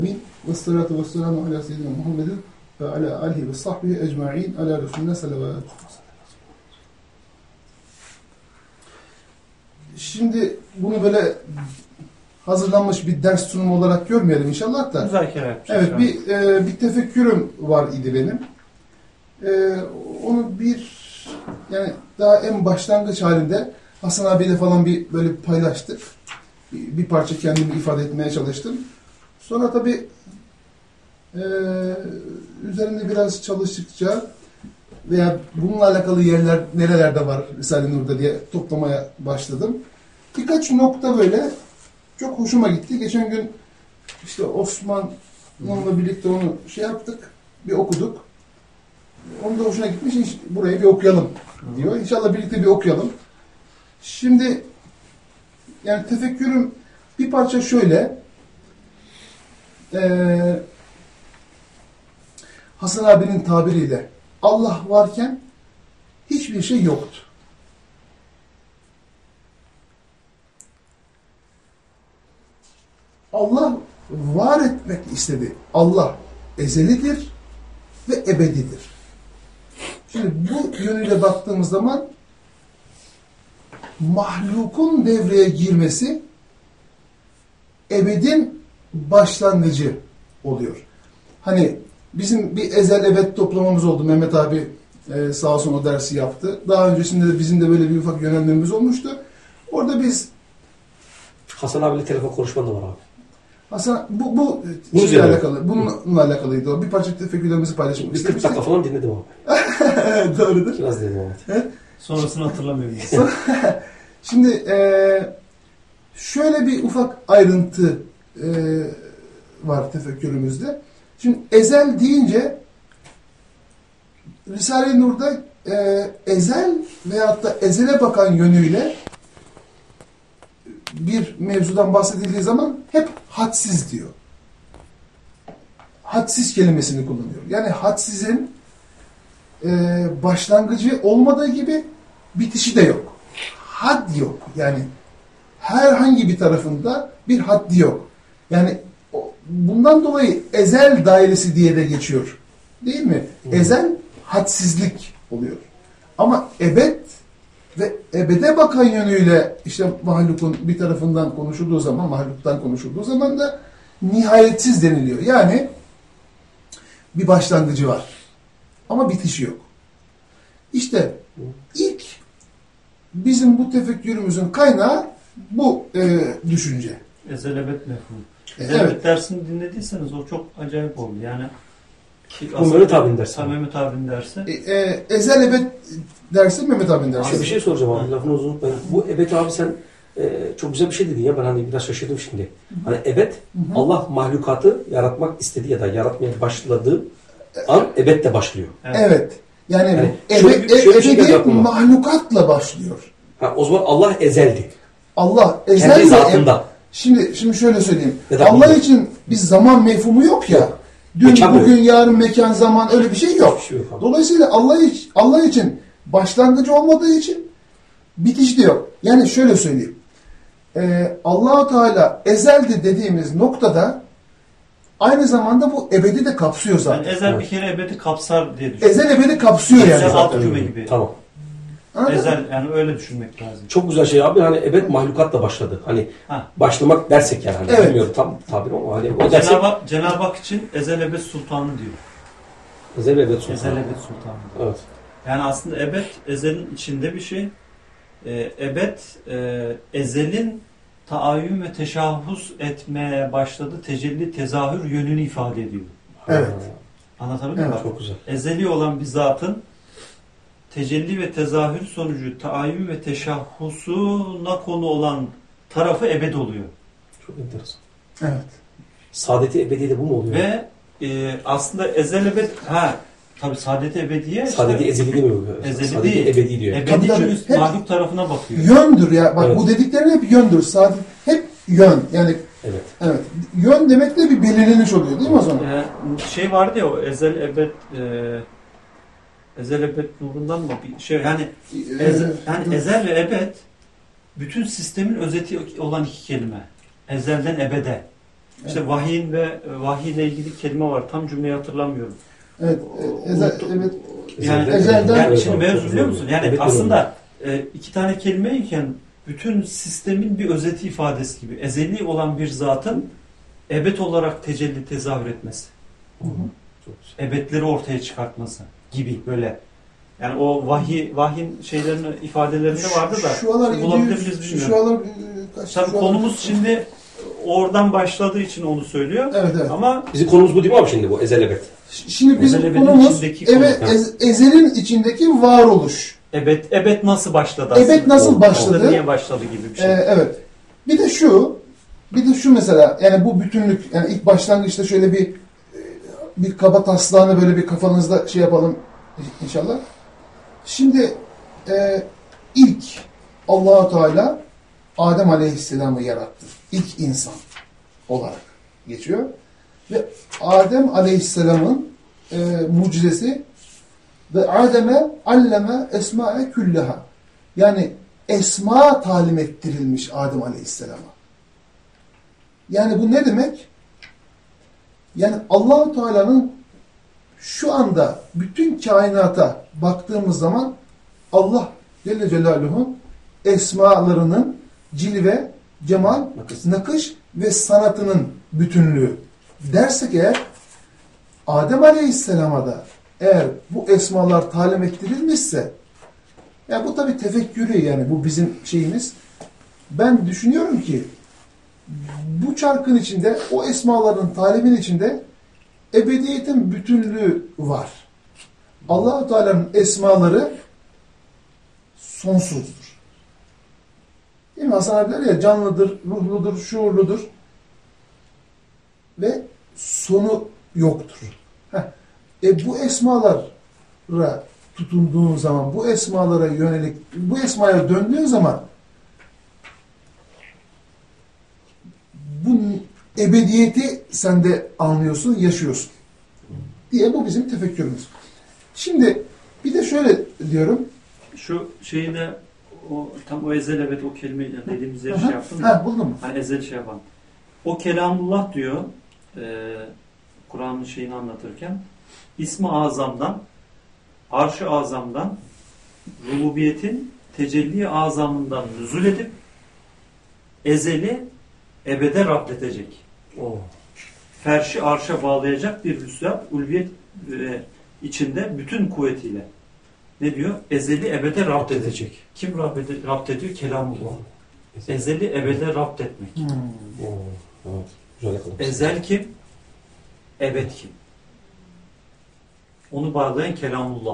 Ve salatu ve selamu ala seyyidina Muhammedin ve ala alihi ve sahbihi ecma'in ala Resulüne salavat. Şimdi bunu böyle hazırlanmış bir ders sunumu olarak görmeyelim inşallah da. Müzakere yapacağız. Evet, bir tefekkürüm var idi benim. Onu yani daha en başlangıç halinde Hasan abiyle falan böyle paylaştık. Bir parça kendimi ifade etmeye çalıştım. Sonra tabii üzerinde biraz çalıştıkça veya bununla alakalı yerler nerelerde var Risale-i Nur'da diye toplamaya başladım. Birkaç nokta böyle çok hoşuma gitti. Geçen gün işte Osman'la birlikte onu yaptık, bir okuduk. Onun da hoşuna gitmiş, burayı bir okuyalım diyor. İnşallah birlikte bir okuyalım. Şimdi yani tefekkürüm bir parça şöyle. Hasan abinin tabiriyle Allah varken hiçbir şey yoktu. Allah var etmek istedi. Allah ezelidir ve ebedidir. Şimdi bu yönüyle baktığımız zaman mahlukun devreye girmesi ebedin başlangıcı oluyor. Hani bizim bir ezel ebed toplamamız oldu. Mehmet abi sağ olsun o dersi yaptı. Daha öncesinde de bizim de böyle bir ufak yönelmemiz olmuştu. Orada biz Hasan abiyle telefon konuşman da var abi. Hasan bu şeyle alakalı. Bununla alakalıydı o. Bir parça tefekkürlerimizi paylaşmak istemiştik. 40 dakika falan dinledim abi. Doğrudur. Biraz dinledim abi. Evet. Sonrasını hatırlamıyorum. Şimdi şöyle bir ufak ayrıntı var tefekkürümüzde. Şimdi ezel deyince Risale-i Nur'da ezel veyahut da ezele bakan yönüyle bir mevzudan bahsedildiği zaman hep hadsiz diyor. Hadsiz kelimesini kullanıyor. Yani hadsizin başlangıcı olmadığı gibi bitişi de yok. Had yok. Yani herhangi bir tarafında bir haddi yok. Yani bundan dolayı ezel dairesi diye de geçiyor. Değil mi? Ezel hadsizlik oluyor. Ama ebed ve ebede bakan yönüyle işte mahlukun bir tarafından konuşulduğu zaman, mahluktan konuşulduğu zaman da nihayetsiz deniliyor. Yani bir başlangıcı var. Ama bitişi yok. İşte ilk bizim bu tefekkürümüzün kaynağı bu düşünce. Ezelebet mefhumu. Evet. Ezelebet dersini dinlediyseniz o çok acayip oldu. Yani Bu Mehmet abinin dersi. Mehmet abinin dersi. Ezelebet dersi Mehmet abinin dersi. Abi bir şey soracağım abi. Lafını uzun unutmayın. Bu ebed abi sen çok güzel bir şey dedin ya. Ben hani biraz şaşırdım şimdi. Hani ebed Allah mahlukatı yaratmak istediği ya da yaratmaya başladığı an ebed de başlıyor. Evet. Yani ebedi mahlukatla başlıyor. O zaman Allah ezeldi. Allah kendi ezel zatında. Şimdi şöyle söyleyeyim. Neden Allah için bir zaman mefhumu yok ya. Dün, mekan bugün, yarın, mekan, zaman öyle bir şey yok. Dolayısıyla Allah için başlangıcı olmadığı için bitiş de yok. Yani şöyle söyleyeyim. Allah-u Teala ezeldi dediğimiz noktada aynı zamanda bu ebedi de kapsıyor zaten. Yani ezel bir kere ebedi kapsar diye düşünüyorum. Ezel ebedi kapsıyor yani. Ezel alt küme gibi. Tamam. Anladın Ezel mı? yani öyle düşünmek lazım. Çok güzel şey abi. Hani ebed mahlukatla başladı. Hani başlamak dersek yani. Hani evet. Bilmiyorum tam tabir ama hani o dersek. Cenab-ı Hak için ezel ebed sultanı diyor. Ezel ebed sultanı. Ezel ebed sultanı. Evet. Yani aslında ebed ezelin içinde bir şey. Ebed ezelin taayyün ve teşahhus etmeye başladı. Tecelli, tezahür yönünü ifade ediyor. Evet. Anlatabildim mi? Çok güzel. Ezeli olan bir zatın tecelli ve tezahür sonucu taayyün ve teşahhusuna konu olan tarafı ebed oluyor. Çok enteresan. Evet. Saadeti ebedi de bu mu oluyor? Ve aslında ezel ebed tabi saadeti ebediye saadeti ezeli demiyor. Ezeli saadeti değil. Ebedi diyor. Ebedi çünkü mahluk tarafına bakıyor. Yöndür ya. Bak evet. Bu dediklerin hep yöndür. Saadet hep yön. Yani evet. Yön demek de bir belirleniş oluyor değil mi o zaman? Şey vardı ya o ezel ebed ezel ebed nurundan mı bir şey yani ezel ve ebed bütün sistemin özeti olan iki kelime. Ezelden ebede. İşte vahiyle ilgili kelime var. Tam cümleyi hatırlamıyorum. Evet. Evet. Yani, Ezelden- yani şimdi mevzu biliyor musun? Yani Evet, aslında iki tane kelimeyken bütün sistemin bir özeti ifadesi gibi. Ezeli olan bir zatın ebed olarak tecelli tezahür etmesi. Çok güzel. Ebedleri ortaya çıkartması gibi böyle. Yani o vahyin şeylerini ifadelerinde vardı da Şuralar bulabilir 700, miyiz bilmiyorum. şuralar kaç? Tabii konumuz şimdi oradan başladığı için onu söylüyor. Evet, evet. Ama Bizim konumuz bu değil mi abi şimdi bu ezel ebed? Şimdi bizim Ezel ebedin konumuz içindeki konu. ezelin içindeki varoluş. ebed nasıl başladı aslında? Ebed nasıl başladı? Niye başladı gibi bir şey. Evet. Bir de şu mesela yani bu bütünlük yani ilk başlangıçta şöyle bir kaba taslağını böyle bir kafanızda şey yapalım inşallah. Şimdi ilk Allah-u Teala Adem Aleyhisselam'ı yarattı. İlk insan olarak geçiyor. Ve Adem Aleyhisselam'ın mucizesi ve Adem'e alleme esma'e külleha. Yani esma talim ettirilmiş Adem Aleyhisselam'a. Yani bu ne demek? Yani Allah-u Teala'nın şu anda bütün kainata baktığımız zaman Allah Celle Celaluhu'nun esmalarının cilve, cemal, nakış ve sanatının bütünlüğü dersek eğer Adem Aleyhisselam'a da eğer bu esmalar talim ettirilmişse yani bu tabii tefekkürü yani bu bizim şeyimiz. Ben düşünüyorum ki bu çarkın içinde o esmaların talimin içinde ebediyetin bütünlüğü var. Allah-u Teala'nın esmaları sonsuzdur. Değil mi? Hasan abi der ya canlıdır, ruhludur, şuurludur ve sonu yoktur. Bu esmalara tutunduğun zaman, bu esmalara yönelik, bu esmaya döndüğün zaman bu ebediyeti sen de anlıyorsun, yaşıyorsun diye bu bizim tefekkürümüz. Şimdi bir de şöyle diyorum. Şu şeyi de tam o ezel ebed o kelimeyle dediğimiz yeri şey yaptın mı? Buldun mu? Hani ezel şey yapan. O kelamullah diyor Kur'an'ın şeyini anlatırken İsmi Azam'dan Arş-ı Azam'dan rububiyetin tecelli azamından nüzul edip ezeli ebede rabledecek. Ferşi arşa bağlayacak bir hüsrat ulviyet içinde bütün kuvvetiyle. Ne diyor? Ezeli ebede rapt edecek. Kim rapt ediyor? Kelamullah. Ezeli ebede rapt etmek. Evet. Güzel yakalamışsın. Ezel kim? Ebed kim? Onu bağlayan Kelamullah.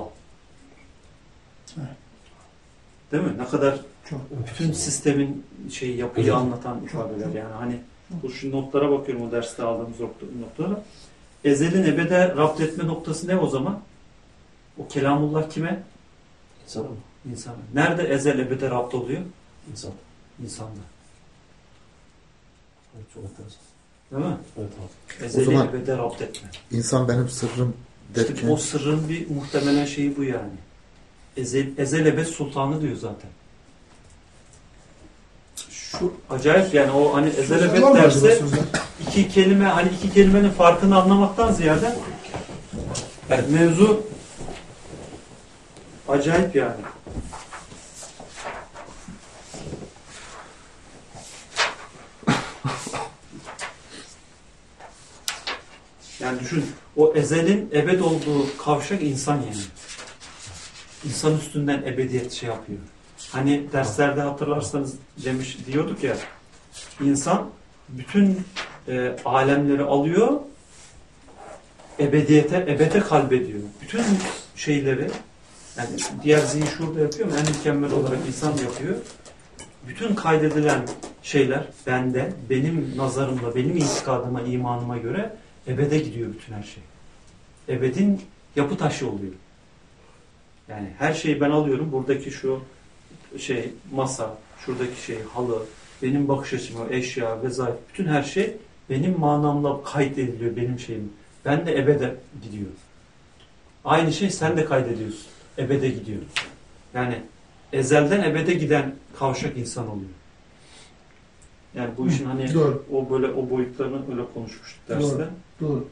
Değil mi? Ne kadar Çok. bütün sistemin yapıyı anlatan ifadeler yani hani bu şu notlara bakıyorum o derste aldığımız notlara. Ezelin ebede rapt etme noktası ne o zaman? O Kelamullah kime? İnsan mı? İnsana. Nerede ezel ebede rapt oluyor? İnsan. İnsanda. Evet, çok enteresan. Değil mi? Evet abi. Ezeli O zaman- ebede rapt etme. İnsan benim sırrım derken İşte o sırrın bir muhtemelen şeyi bu yani. Ezel ebed sultanı diyor zaten. Şu acayip yani o hani ezel ebed Var mı acaba derse sözler? iki kelime hani iki kelimenin farkını anlamaktan ziyade yani mevzu acayip yani. Yani düşün o ezelin ebed olduğu kavşak insan yani. İnsan üstünden ebediyet şey yapıyor. Hani derslerde hatırlarsanız demiş diyorduk ya insan bütün alemleri alıyor ebede kalbediyor. Bütün şeyleri yani diğer zihin şurada yapıyor ama en mükemmel olarak insan yapıyor. Bütün kaydedilen şeyler bende, benim nazarımda, benim itikadıma, imanıma göre ebede gidiyor bütün her şey. Ebedin yapı taşı oluyor. Yani her şeyi ben alıyorum. Buradaki şu masa, şuradaki halı, benim bakış açıma, eşya, vesait, bütün her şey benim manamla kaydediliyor benim şeyim. Ben de ebede gidiyor. Aynı şey sen de kaydediyorsun. Ebede gidiyor. Yani ezelden ebede giden kavşak insan oluyor. Yani bu işin hani Doğru. o böyle o boyutlarını öyle konuşmuştuk derste. Doğru.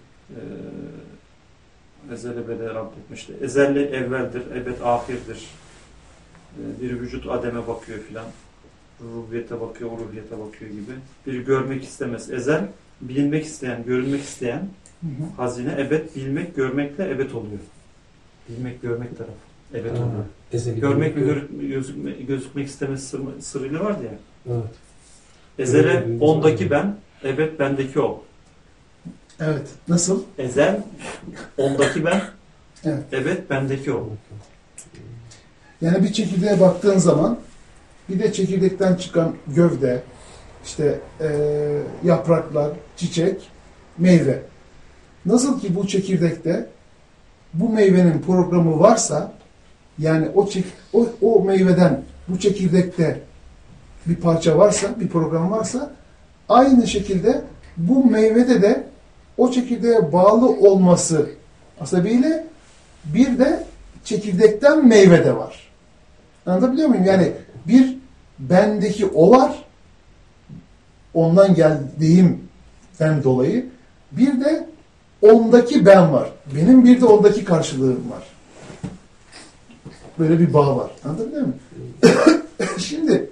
Ezel ebede rabbetmişti. Ezelli evveldir, ebed ahirdir. Bir vücut ademe bakıyor filan. Rububiyete bakıyor, uluhiyete bakıyor gibi. Biri görmek istemez. Ezel, bilinmek isteyen, görünmek isteyen hazine, ebed, bilmek, görmekle ebed oluyor. Bilmek, görmek tarafı. Ebed oluyor. Ezeli Görmek ve görmek. gözükmek istemesi sırrıyla vardı ya. Evet. Ezele ondaki ben, ebed bendeki o. Evet. Nasıl? Ezel ondaki ben, Evet. ebed bendeki o. Yani bir çekirdeğe baktığın zaman bir de çekirdekten çıkan gövde, işte yapraklar, çiçek, meyve. Nasıl ki bu çekirdekte bu meyvenin programı varsa, yani o meyveden bu çekirdekte bir parça varsa, bir program varsa, aynı şekilde bu meyvede de o çekirdeğe bağlı olması hasebiyle bir de çekirdekten meyve de var. Anlatabiliyor muyum? Yani bir bendeki o var, ondan geldiğimden dolayı, bir de ondaki ben var. Benim bir de ondaki karşılığım var. Böyle bir bağ var. Anlatabiliyor muyum? Şimdi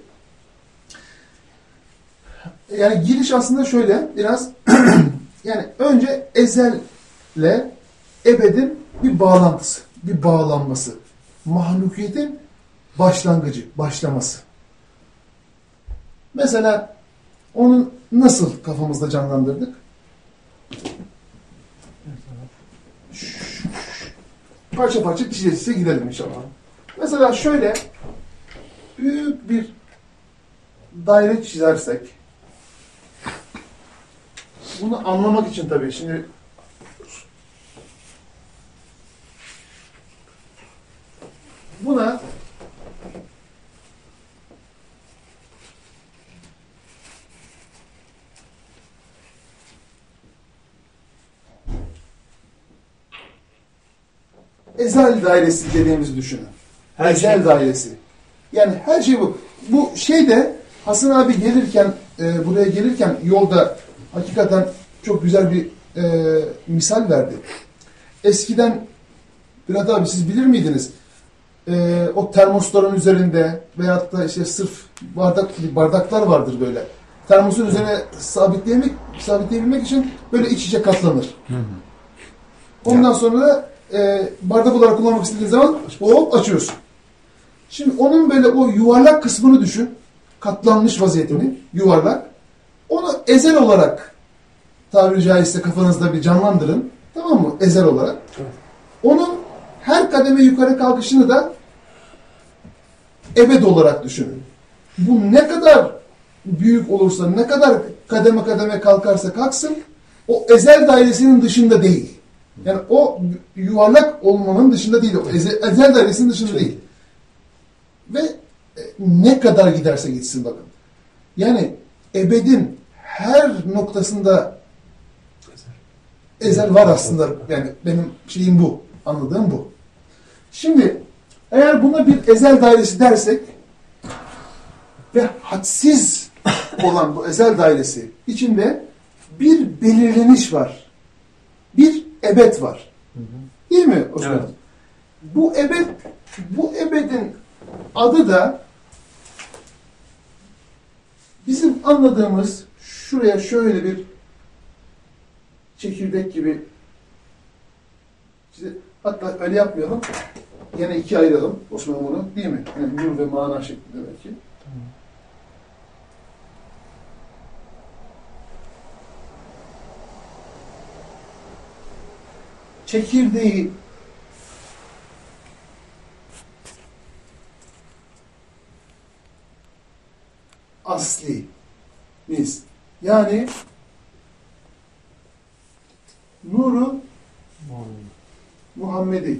yani giriş aslında şöyle biraz yani önce ezelle ebedin bir bağlantısı, bir bağlanması. Mahlukiyetin başlangıcı, başlaması. Mesela onu nasıl kafamızda canlandırdık? Parça parça çize gidelim inşallah. Mesela şöyle büyük bir daire çizersek, bunu anlamak için tabii şimdi buna ezel dairesi dediğimizi düşünün. Ezel dairesi. Yani her şey bu. Bu şey de Hasan abi gelirken, buraya gelirken yolda hakikaten çok güzel bir misal verdi. Eskiden Bülent abi siz bilir miydiniz? O termosların üzerinde veyahut da işte sırf bardaklar vardır böyle. Termosun üzerine sabitleyebilmek için böyle iç içe katlanır. Ondan sonra da bardak olarak kullanmak istediğin zaman hop açıyorsun. Şimdi onun böyle o yuvarlak kısmını düşün. Katlanmış vaziyetini, yuvarlak. Onu ezel olarak tabiri caizse kafanızda bir canlandırın. Tamam mı? Ezel olarak. Evet. Onun her kademe yukarı kalkışını da ebed olarak düşünün. Bu ne kadar büyük olursa, ne kadar kademe kademe kalkarsa kalksın, o ezel dairesinin dışında değil. Yani o yuvarlak olmanın dışında değil, o ezel dairesinin dışında değil. Ve ne kadar giderse gitsin bakın. Yani ebedin her noktasında ezel var aslında. Yani benim şeyim bu. Anladığım bu. Şimdi eğer buna bir ezel dairesi dersek ve hadsiz olan bu ezel dairesi içinde bir belirleniş var. Bir ebed var. Değil mi Osman? Evet. Bu ebedin adı da bizim anladığımız şuraya şöyle bir çekirdek gibi işte, hatta öyle yapmayalım. Yine ikiye ayıralım Osman bunu. Değil mi? Yani nur ve mana şeklinde belki. Çekirdeği aslimiz. Yani nuru Muhammedi.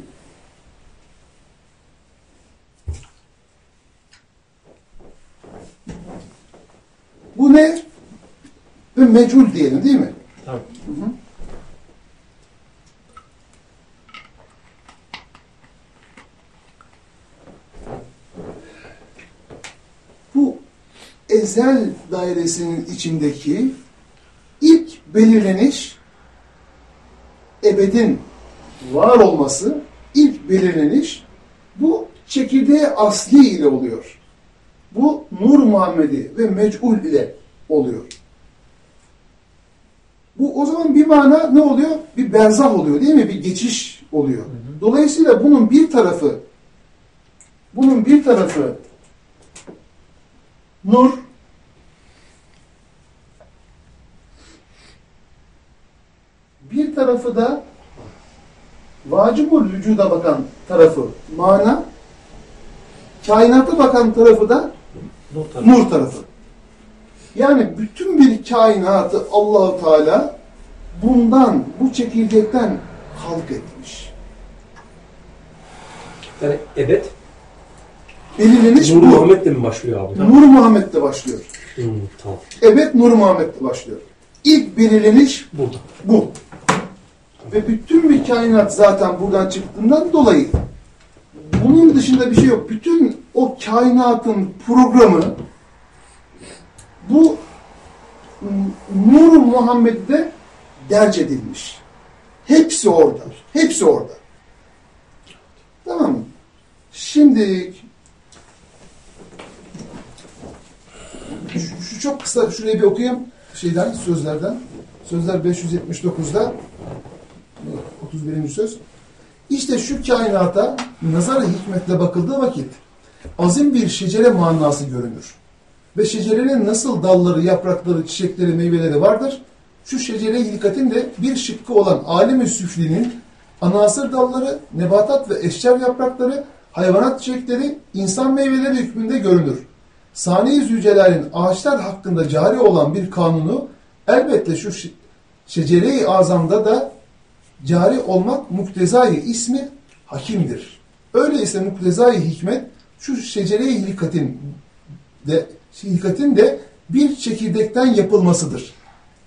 Bu ne? Bir mecul diyelim değil mi? Tabii. Hı hı. Bu ezel dairesinin içindeki ilk belirleniş, ebedin var olması, ilk belirleniş bu çekirdeği asli ile oluyor. Bu Nur Muhammedi ve Mec'ul ile oluyor. Bu o zaman bir mana ne oluyor? Bir berzah oluyor değil mi? Bir geçiş oluyor. Dolayısıyla bunun bir tarafı nur, bir tarafı da vacibul vücuda bakan tarafı mana, kainata bakan tarafı da nur tarafı. Yani bütün bir kainatı Allah-u Teala bu çekirdekten halk etmiş. Yani ebed Belirleniş Nur bu. Muhammed'le mi başlıyor abi? Nur Muhammed'de başlıyor. Tamam. Evet, Nur Muhammed'de başlıyor. İlk belirleniş Burada. bu. Ve bütün bir kainat zaten buradan çıktığından dolayı bunun dışında bir şey yok. Bütün o kainatın programı bu Nur Muhammed'de derc edilmiş. Hepsi orada. Hepsi orada. Tamam mı? Şimdi şu çok kısa şurayı bir okuyayım sözlerden. Sözler 579'da 31. söz. İşte şu kainata nazar-ı hikmetle bakıldığı vakit azim bir şecere manası görünür. Ve şecerenin nasıl dalları, yaprakları, çiçekleri, meyveleri vardır, şu şecere hilkatin de bir şıkkı olan alem-i süflinin anasır dalları, nebatat ve eşcar yaprakları, hayvanat çiçekleri, insan meyveleri hükmünde görünür. Sani-i Zülcelal'in ağaçlar hakkında cari olan bir kanunu elbette şu şecere-i azamda da cari olmak muktezai ismi hakimdir. Öyleyse muktezai hikmet şu şecere-i hilkatin de bir çekirdekten yapılmasıdır.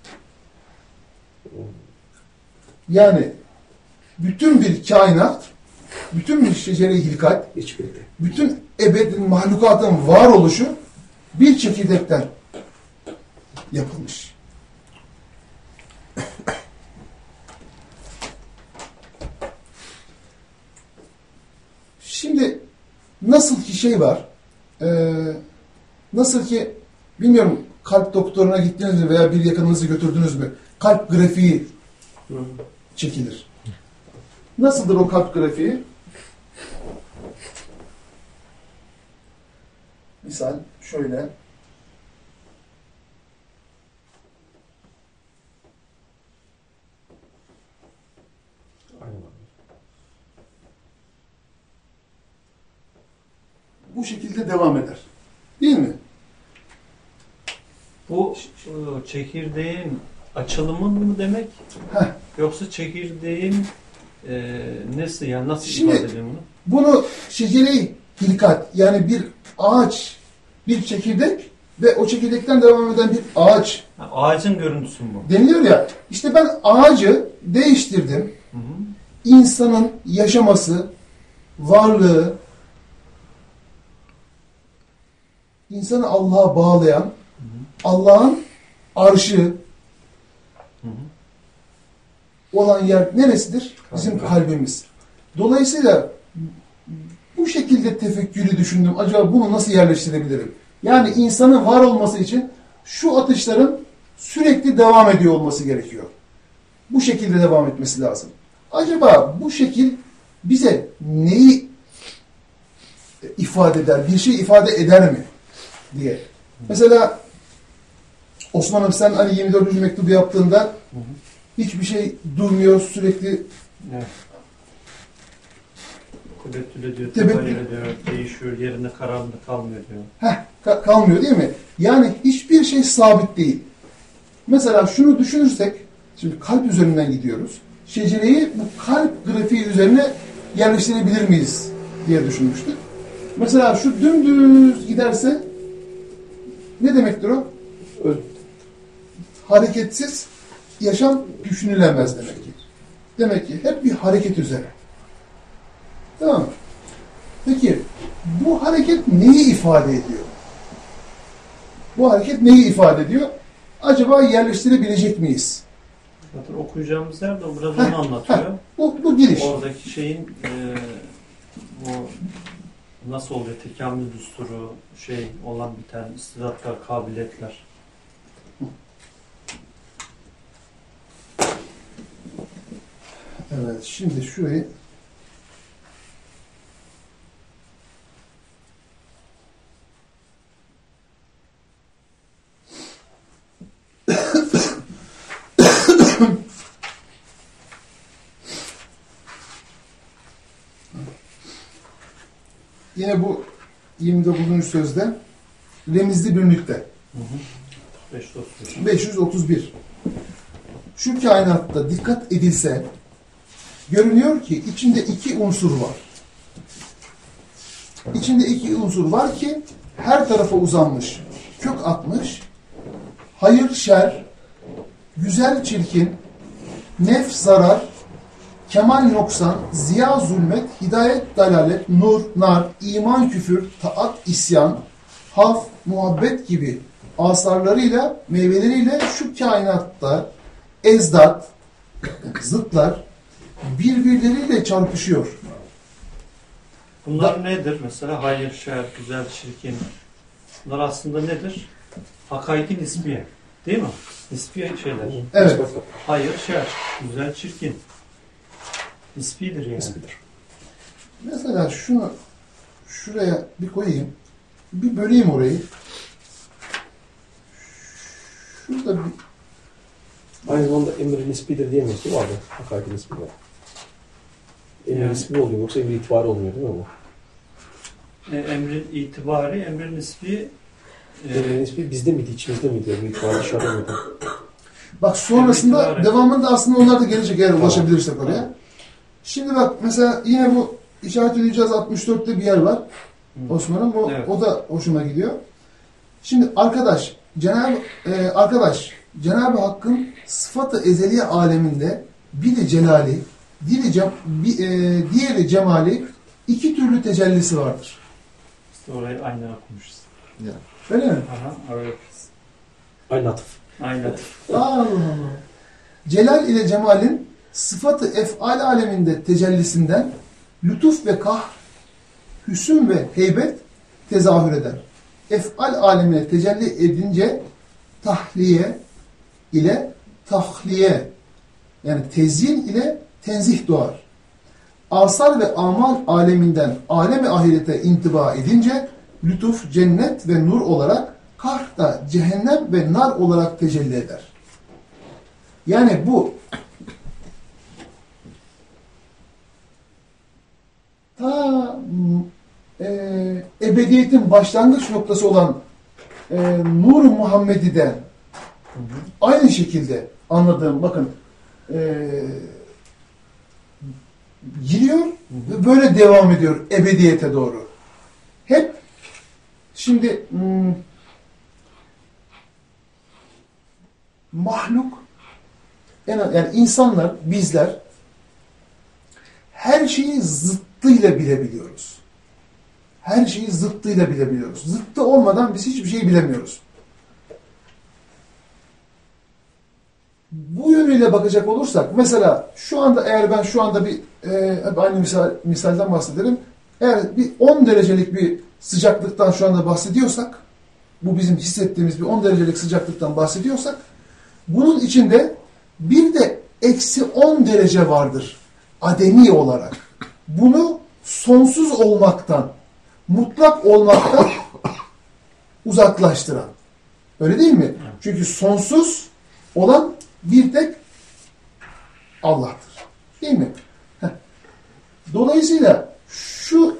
Yani bütün bir kainat, bütün bir şecere-i hilkat, bütün ebedin, mahlukatın varoluşu bir çekirdekten yapılmış. Şimdi nasıl ki şey var, nasıl ki bilmiyorum kalp doktoruna gittiniz mi veya bir yakınınızı götürdünüz mü? Kalp grafiği çekilir. Nasıldır o kalp grafiği? Misal şöyle. Bu şekilde devam eder. Değil mi? Bu çekirdeğin açılımı mı demek? Heh. Yoksa çekirdeğin nesi yani nasıl Şimdi, ifade edelim bunu? Bunu şecere-i hilkat yani bir ağaç, bir çekirdek ve o çekirdekten devam eden bir ağaç. Ağacın görüntüsü mü bu? Deniliyor ya, işte ben ağacı değiştirdim. Hı hı. İnsanın yaşaması, varlığı, insanı Allah'a bağlayan, Allah'ın arşı Hı hı. olan yer neresidir? Bizim kalbimiz. Dolayısıyla bu şekilde tefekkürü düşündüm. Acaba bunu nasıl yerleştirebilirim? Yani insanın var olması için şu atışların sürekli devam ediyor olması gerekiyor. Bu şekilde devam etmesi lazım. Acaba bu şekil bize neyi ifade eder? Bir şey ifade eder mi? Diye. Mesela Osman'ım sen hani 24. mektubu yaptığında hiçbir şey durmuyor, sürekli Evet. Tebettül ediyor, Tebettül. tebayür ediyor, değişiyor, yerinde karanlık kalmıyor diyor. Kalmıyor değil mi? Yani hiçbir şey sabit değil. Mesela şunu düşünürsek, şimdi kalp üzerinden gidiyoruz. Şecereyi bu kalp grafiği üzerine yerleştirebilir miyiz diye düşünmüştük. Mesela şu dümdüz giderse ne demektir o? Hareketsiz yaşam düşünülemez demek ki. Demek ki hep bir hareket üzere. Tamam mı? Peki bu hareket neyi ifade ediyor? Bu hareket neyi ifade ediyor? Acaba yerleştirebilecek miyiz? Zaten okuyacağımız yer de biraz onu anlatıyor. Bu giriş. Oradaki şeyin bu nasıl oluyor? Tekamül düsturu olan biten istidatlar, kabiliyetler. Evet, şimdi şurayı yine bu 29. sözde remizli birlikte 531. Şu kainatta dikkat edilse görünüyor ki içinde iki unsur var. İçinde iki unsur var ki her tarafa uzanmış, kök atmış, hayır şer, güzel çirkin, nef zarar, kemal noksan, ziya zulmet, hidayet dalalet, nur nar, iman küfür, taat isyan, haf muhabbet gibi asarlarıyla, meyveleriyle şu kainatta ezdat, zıtlar birbirleriyle çarpışıyor. Bunlar nedir? Mesela hayır, şer, güzel, çirkin. Bunlar aslında nedir? Hakiki nisbiye. Değil mi? Nisbiye şeyler. Evet. Hayır, şer, güzel, çirkin. Nisbidir yani. Mesela şunu şuraya bir koyayım. Bir böleyim orayı. Şurada bir Aynı zamanda emir nisbidir diyemeyiz değil mi abi? Hakiki nisbidir. Emir Yani. nisbi oluyor yoksa emir itibarı olmuyor değil mi bu? Emrin itibarı, emrin nisbi Emir nisbi bizde miydi, içimizde miydi? Emir itibarı dışarıda mıydı? bak sonrasında itibaren. devamında aslında onlar da gelecek eğer Tamam. ulaşabilirsek oraya. Şimdi bak mesela yine bu işaret edeceğiz 64'te bir yer var. Osman'ın Evet. o da hoşuma gidiyor. Şimdi Cenab-ı Hakk'ın sıfat-ı ezeliye aleminde biri celali, diğeri cemali iki türlü tecellisi vardır. işte orayı aynen okumuşuz. Yani. Öyle mi? Aha, evet. Aynı atıf. Aynen. Allah Allah. Celal ile cemalin sıfat-ı ef'al aleminde tecellisinden lütuf ve kahr, hüsn ve heybet tezahür eder. Ef'al alemine tecelli edince tahliye ile tahliye yani tezyin ile tenzih doğar. Asar ve amal aleminden alem-i ahirete intiba edince lütuf, cennet ve nur olarak kahr da cehennem ve nar olarak tecelli eder. Yani bu ta ebediyetin başlangıç noktası olan Nur-u Muhammedi'den aynı şekilde anladığım bakın giriyor ve böyle devam ediyor ebediyete doğru. Hep şimdi mahluk yani insanlar, bizler her şeyi zıttıyla bilebiliyoruz. Her şeyi zıttıyla bilebiliyoruz. Zıttı olmadan biz hiçbir şey bilemiyoruz. Bu yönüyle bakacak olursak, mesela şu anda eğer ben şu anda bir aynı misalden bahsedelim. Eğer bir 10 derecelik bir sıcaklıktan şu anda bahsediyorsak, bu bizim hissettiğimiz bir 10 derecelik sıcaklıktan bahsediyorsak, bunun içinde bir de eksi 10 derece vardır ademi olarak. Bunu sonsuz olmaktan, mutlak olmaktan uzaklaştıran. Öyle değil mi? Çünkü sonsuz olan bir tek Allah'tır. Değil mi? Dolayısıyla şu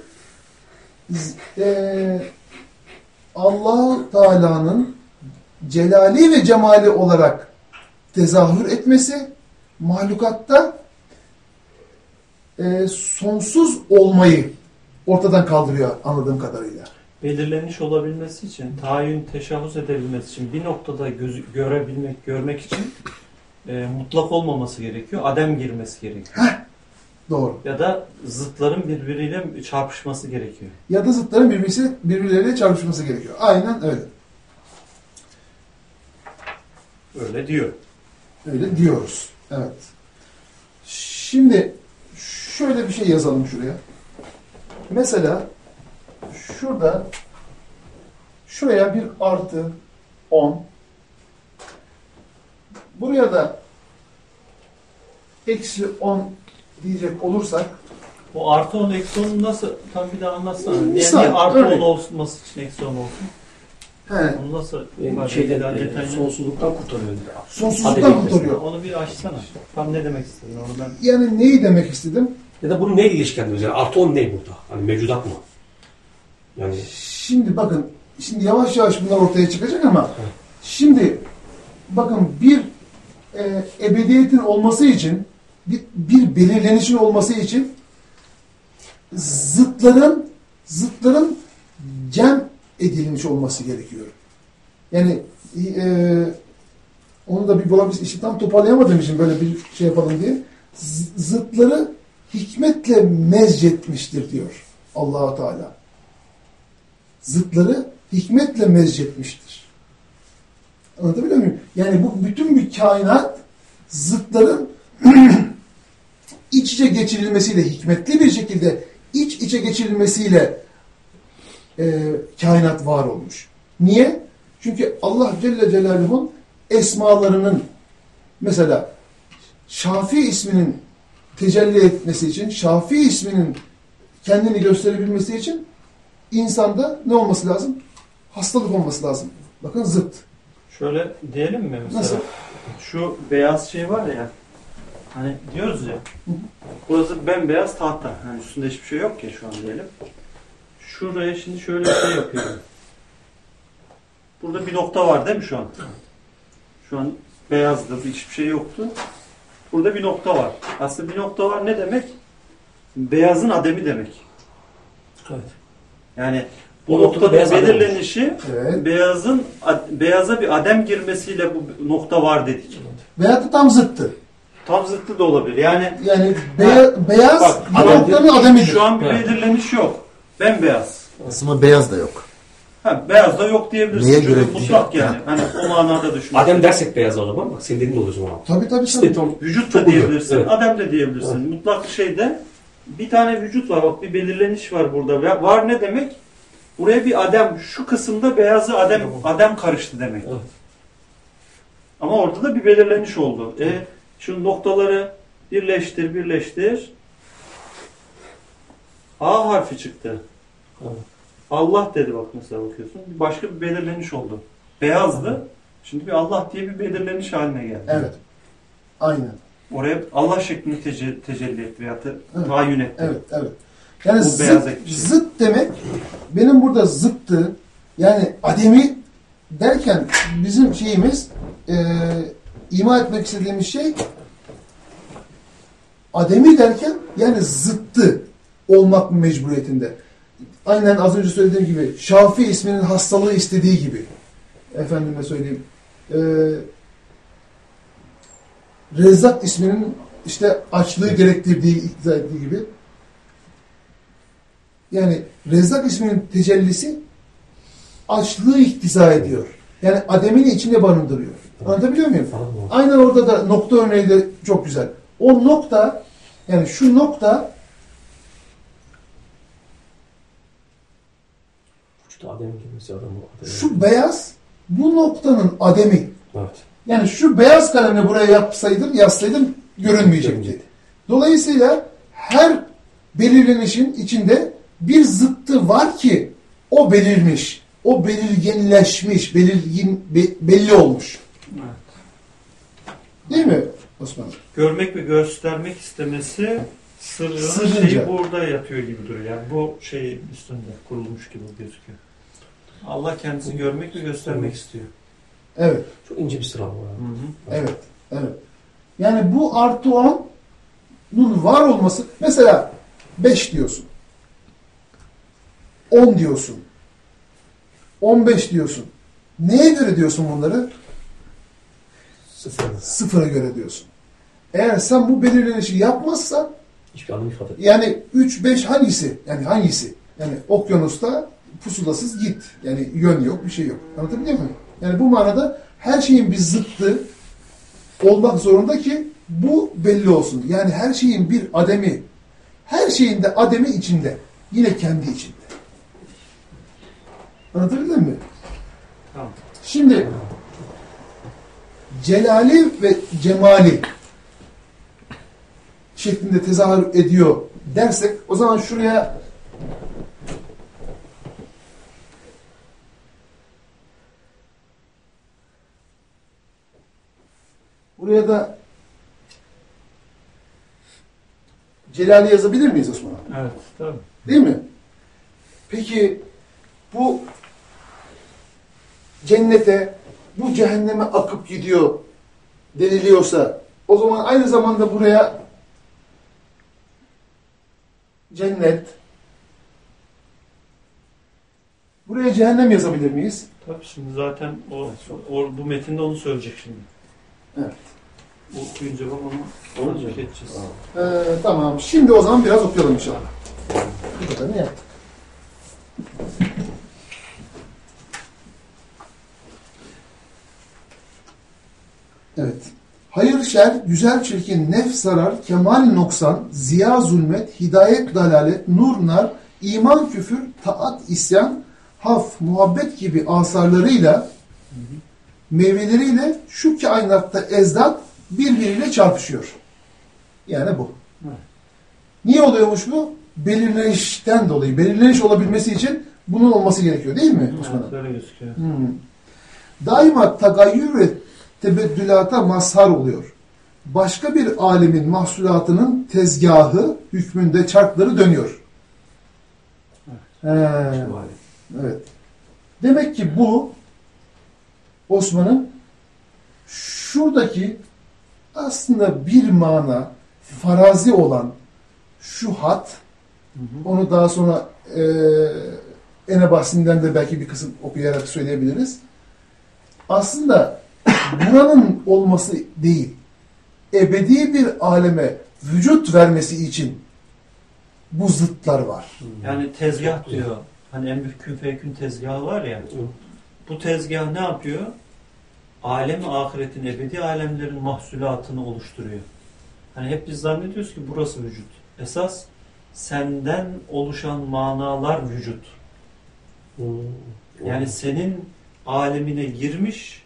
Allah-u Teala'nın celali ve cemali olarak tezahür etmesi mahlukatta sonsuz olmayı ortadan kaldırıyor anladığım kadarıyla. Belirlenmiş olabilmesi için, tayin teşahhüs edebilmesi için, bir noktada görmek için mutlak olmaması gerekiyor. Adem girmesi gerekiyor. Doğru. Ya da zıtların birbiriyle çarpışması gerekiyor. Ya da zıtların birbirleriyle çarpışması gerekiyor. Aynen öyle. Öyle diyor. Öyle diyoruz. Evet. Şimdi şöyle bir şey yazalım şuraya. Mesela şuraya bir artı 10. Buraya da eksi 10 diyecek olursak O artı 10 eksi 10 nasıl? Tam bir daha anlatsana. Misal, Niye artı örnek. 10 olması için eksi 10 olsun? he, Onu nasıl? Sonsuzluktan kurtarıyor. sonsuzluktan Adedi kurtarıyor. Onu bir açsana. Tam ne demek istedin onu ben. Yani neyi demek istedim? Ya da bunu neyle ilişkilendiriyoruz? Yani artı 10 ne burada? Hani mevcudat mı? Yani Şimdi bakın, şimdi yavaş yavaş bunlar ortaya çıkacak ama Evet. şimdi bakın bir ebediyetin olması için bir belirlenişin olması için zıtların cem edilmiş olması gerekiyor. Yani onu da bir bulabiliriz. İşte tam toparlayamadığım için böyle bir şey yapalım diye. Zıtları hikmetle mezcetmiştir diyor Allah-u Teala. Zıtları hikmetle mezcetmiştir. Anlatabiliyor muyum? Yani bu bütün bir kainat zıtların iç içe geçirilmesiyle, hikmetli bir şekilde iç içe geçirilmesiyle kainat var olmuş. Niye? Çünkü Allah Celle Celaluhu'nun esmalarının mesela Şafi isminin tecelli etmesi için, Şafi isminin kendini gösterebilmesi için insanda ne olması lazım? Hastalık olması lazım. Bakın zıt. Şöyle diyelim mi mesela? Nasıl? Şu beyaz şey var ya. Hani diyoruz ya. Burası bembeyaz tahta. Hani üstünde hiçbir şey yok ya şu an diyelim. Şuraya şimdi şöyle bir şey yapıyorum. Burada bir nokta var değil mi şu an? Şu an beyazdı. Hiçbir şey yoktu. Burada bir nokta var. Aslında bir nokta var ne demek? Beyazın ademi demek. evet. Yani O bu noktada noktanın beyaz adem belirlenişi Evet. beyaza bir adem girmesiyle bu nokta var dedik. Veyahut da tam zıttı. Tam zıttı da olabilir. Yani Yani beyaz Bak, bir noktanın ademidir. şu an bir Evet. belirleniş yok. Bembeyaz. Aslında beyaz da yok. Beyaz da yok diyebilirsin. Neye Çünkü göre mutlak diyeceğim? yani. Hani o manada düşün. Adem dersek beyaz olur ama senin dediğin de olur o zaman. Tabii İşte tam Vücut da çok uyuyor. diyebilirsin. Evet. Adem de diyebilirsin. Evet. Mutlak şeyde bir tane vücut var. Bak bir belirleniş var burada. Ve var ne demek? Buraya bir adem. Şu kısımda beyazı adem karıştı demek. Evet. Ama orada da bir belirleniş oldu. Şu noktaları birleştir. A harfi çıktı. Evet. Allah dedi bak mesela bakıyorsun. Başka bir belirleniş oldu. Beyazdı. Şimdi bir Allah diye bir belirleniş haline geldi. Evet. Aynen. Oraya Allah şeklinde tecelli etti veya tayin etti. Evet. Yani Bu beyaz ek bir şey. zıt demek benim burada zıttı yani ademi derken bizim şeyimiz ima etmek istediğimiz şey ademi derken yani zıttı olmak mecburiyetinde. Aynen az önce söylediğim gibi Şafi isminin hastalığı istediği gibi. Efendime söyleyeyim. Rezzak isminin işte açlığı gerektirdiği, iktiza ettiği gibi. Yani Rezzak isminin tecellisi açlığı iktiza ediyor. Yani ademini içinde barındırıyor. Anlatabiliyor muyum? Anladım. Aynen orada da nokta örneği de çok güzel. O nokta yani şu nokta Vücuda Adem'in girmesi adamı. şu beyaz bu noktanın ademi. Evet. Yani şu beyaz kalemle buraya yazsaydım görünmeyecekti. Dolayısıyla her belirlenişin içinde bir zıttı var ki o belirmiş, o belirginleşmiş, belli olmuş. Evet. Değil mi Osman? Görmek ve göstermek istemesi sırrının şeyi burada yatıyor gibi duruyor. Yani bu şey üstünde kurulmuş gibi gözüküyor. Allah kendisini görmek ve göstermek istiyor. Evet, Çok ince bir sıra bu. evet. Yani bu artı 10'nun var olması, mesela 5 diyorsun, 10 diyorsun, 15 diyorsun. Neye göre diyorsun bunları? Sıfıra göre diyorsun. Eğer sen bu belirlenişi yapmazsan Hiçbir anlam ifade etmiyor. yani 3-5 hangisi? Yani hangisi? Yani okyanusta pusulasız git. Yani yön yok, bir şey yok. Anlatabiliyor muyum? Yani bu manada her şeyin bir zıttı olmak zorunda ki bu belli olsun. Yani her şeyin bir ademi, her şeyin de ademi içinde. Yine kendi içinde. Anlatabildim mi? Tamam. Şimdi celali ve cemali şeklinde tezahür ediyor dersek o zaman şuraya buraya da celali yazabilir miyiz Osman abi? Evet, tabii. Değil mi? Peki bu cennete, bu cehenneme akıp gidiyor deniliyorsa o zaman aynı zamanda buraya cennet, buraya cehennem yazabilir miyiz? Tabii şimdi zaten bu metinde onu söyleyecek şimdi. Evet. Okuyunca bak onu geçeceğiz. Tamam. Şimdi o zaman biraz okuyalım inşallah. Bu kadarını yaptık. Evet. Hayır şer, güzel çirkin, nef zarar, kemal noksan, ziya zulmet, hidayet dalalet, nur nar, iman küfür, taat isyan, haf, muhabbet gibi asarlarıyla, meyveleriyle şu kainatta ezdat birbiriyle çarpışıyor. Yani bu. Evet. Niye oluyormuş bu? Belirlenişten dolayı. Belirleniş olabilmesi için bunun olması gerekiyor değil mi Osman Evet, abi? öyle gözüküyor. Daima tagayyür ve tebeddülata mazhar oluyor. Başka bir alemin mahsulatının tezgahı hükmünde çarkları dönüyor. Evet. Demek ki bu Osman'ın şuradaki aslında bir mana farazi olan şu hat, onu daha sonra ene bahsinden de belki bir kısım okuyarak söyleyebiliriz. Aslında buranın olması değil, ebedi bir aleme vücut vermesi için bu zıtlar var. Yani tezgah diyor. Hani en büyük kün fekün tezgahı var ya. Bu tezgah ne yapıyor? Alem-i ahiretin, ebedi alemlerin mahsulatını oluşturuyor. Hani hep biz zannediyoruz ki burası vücut. Esas senden oluşan manalar vücut. Yani senin alemine girmiş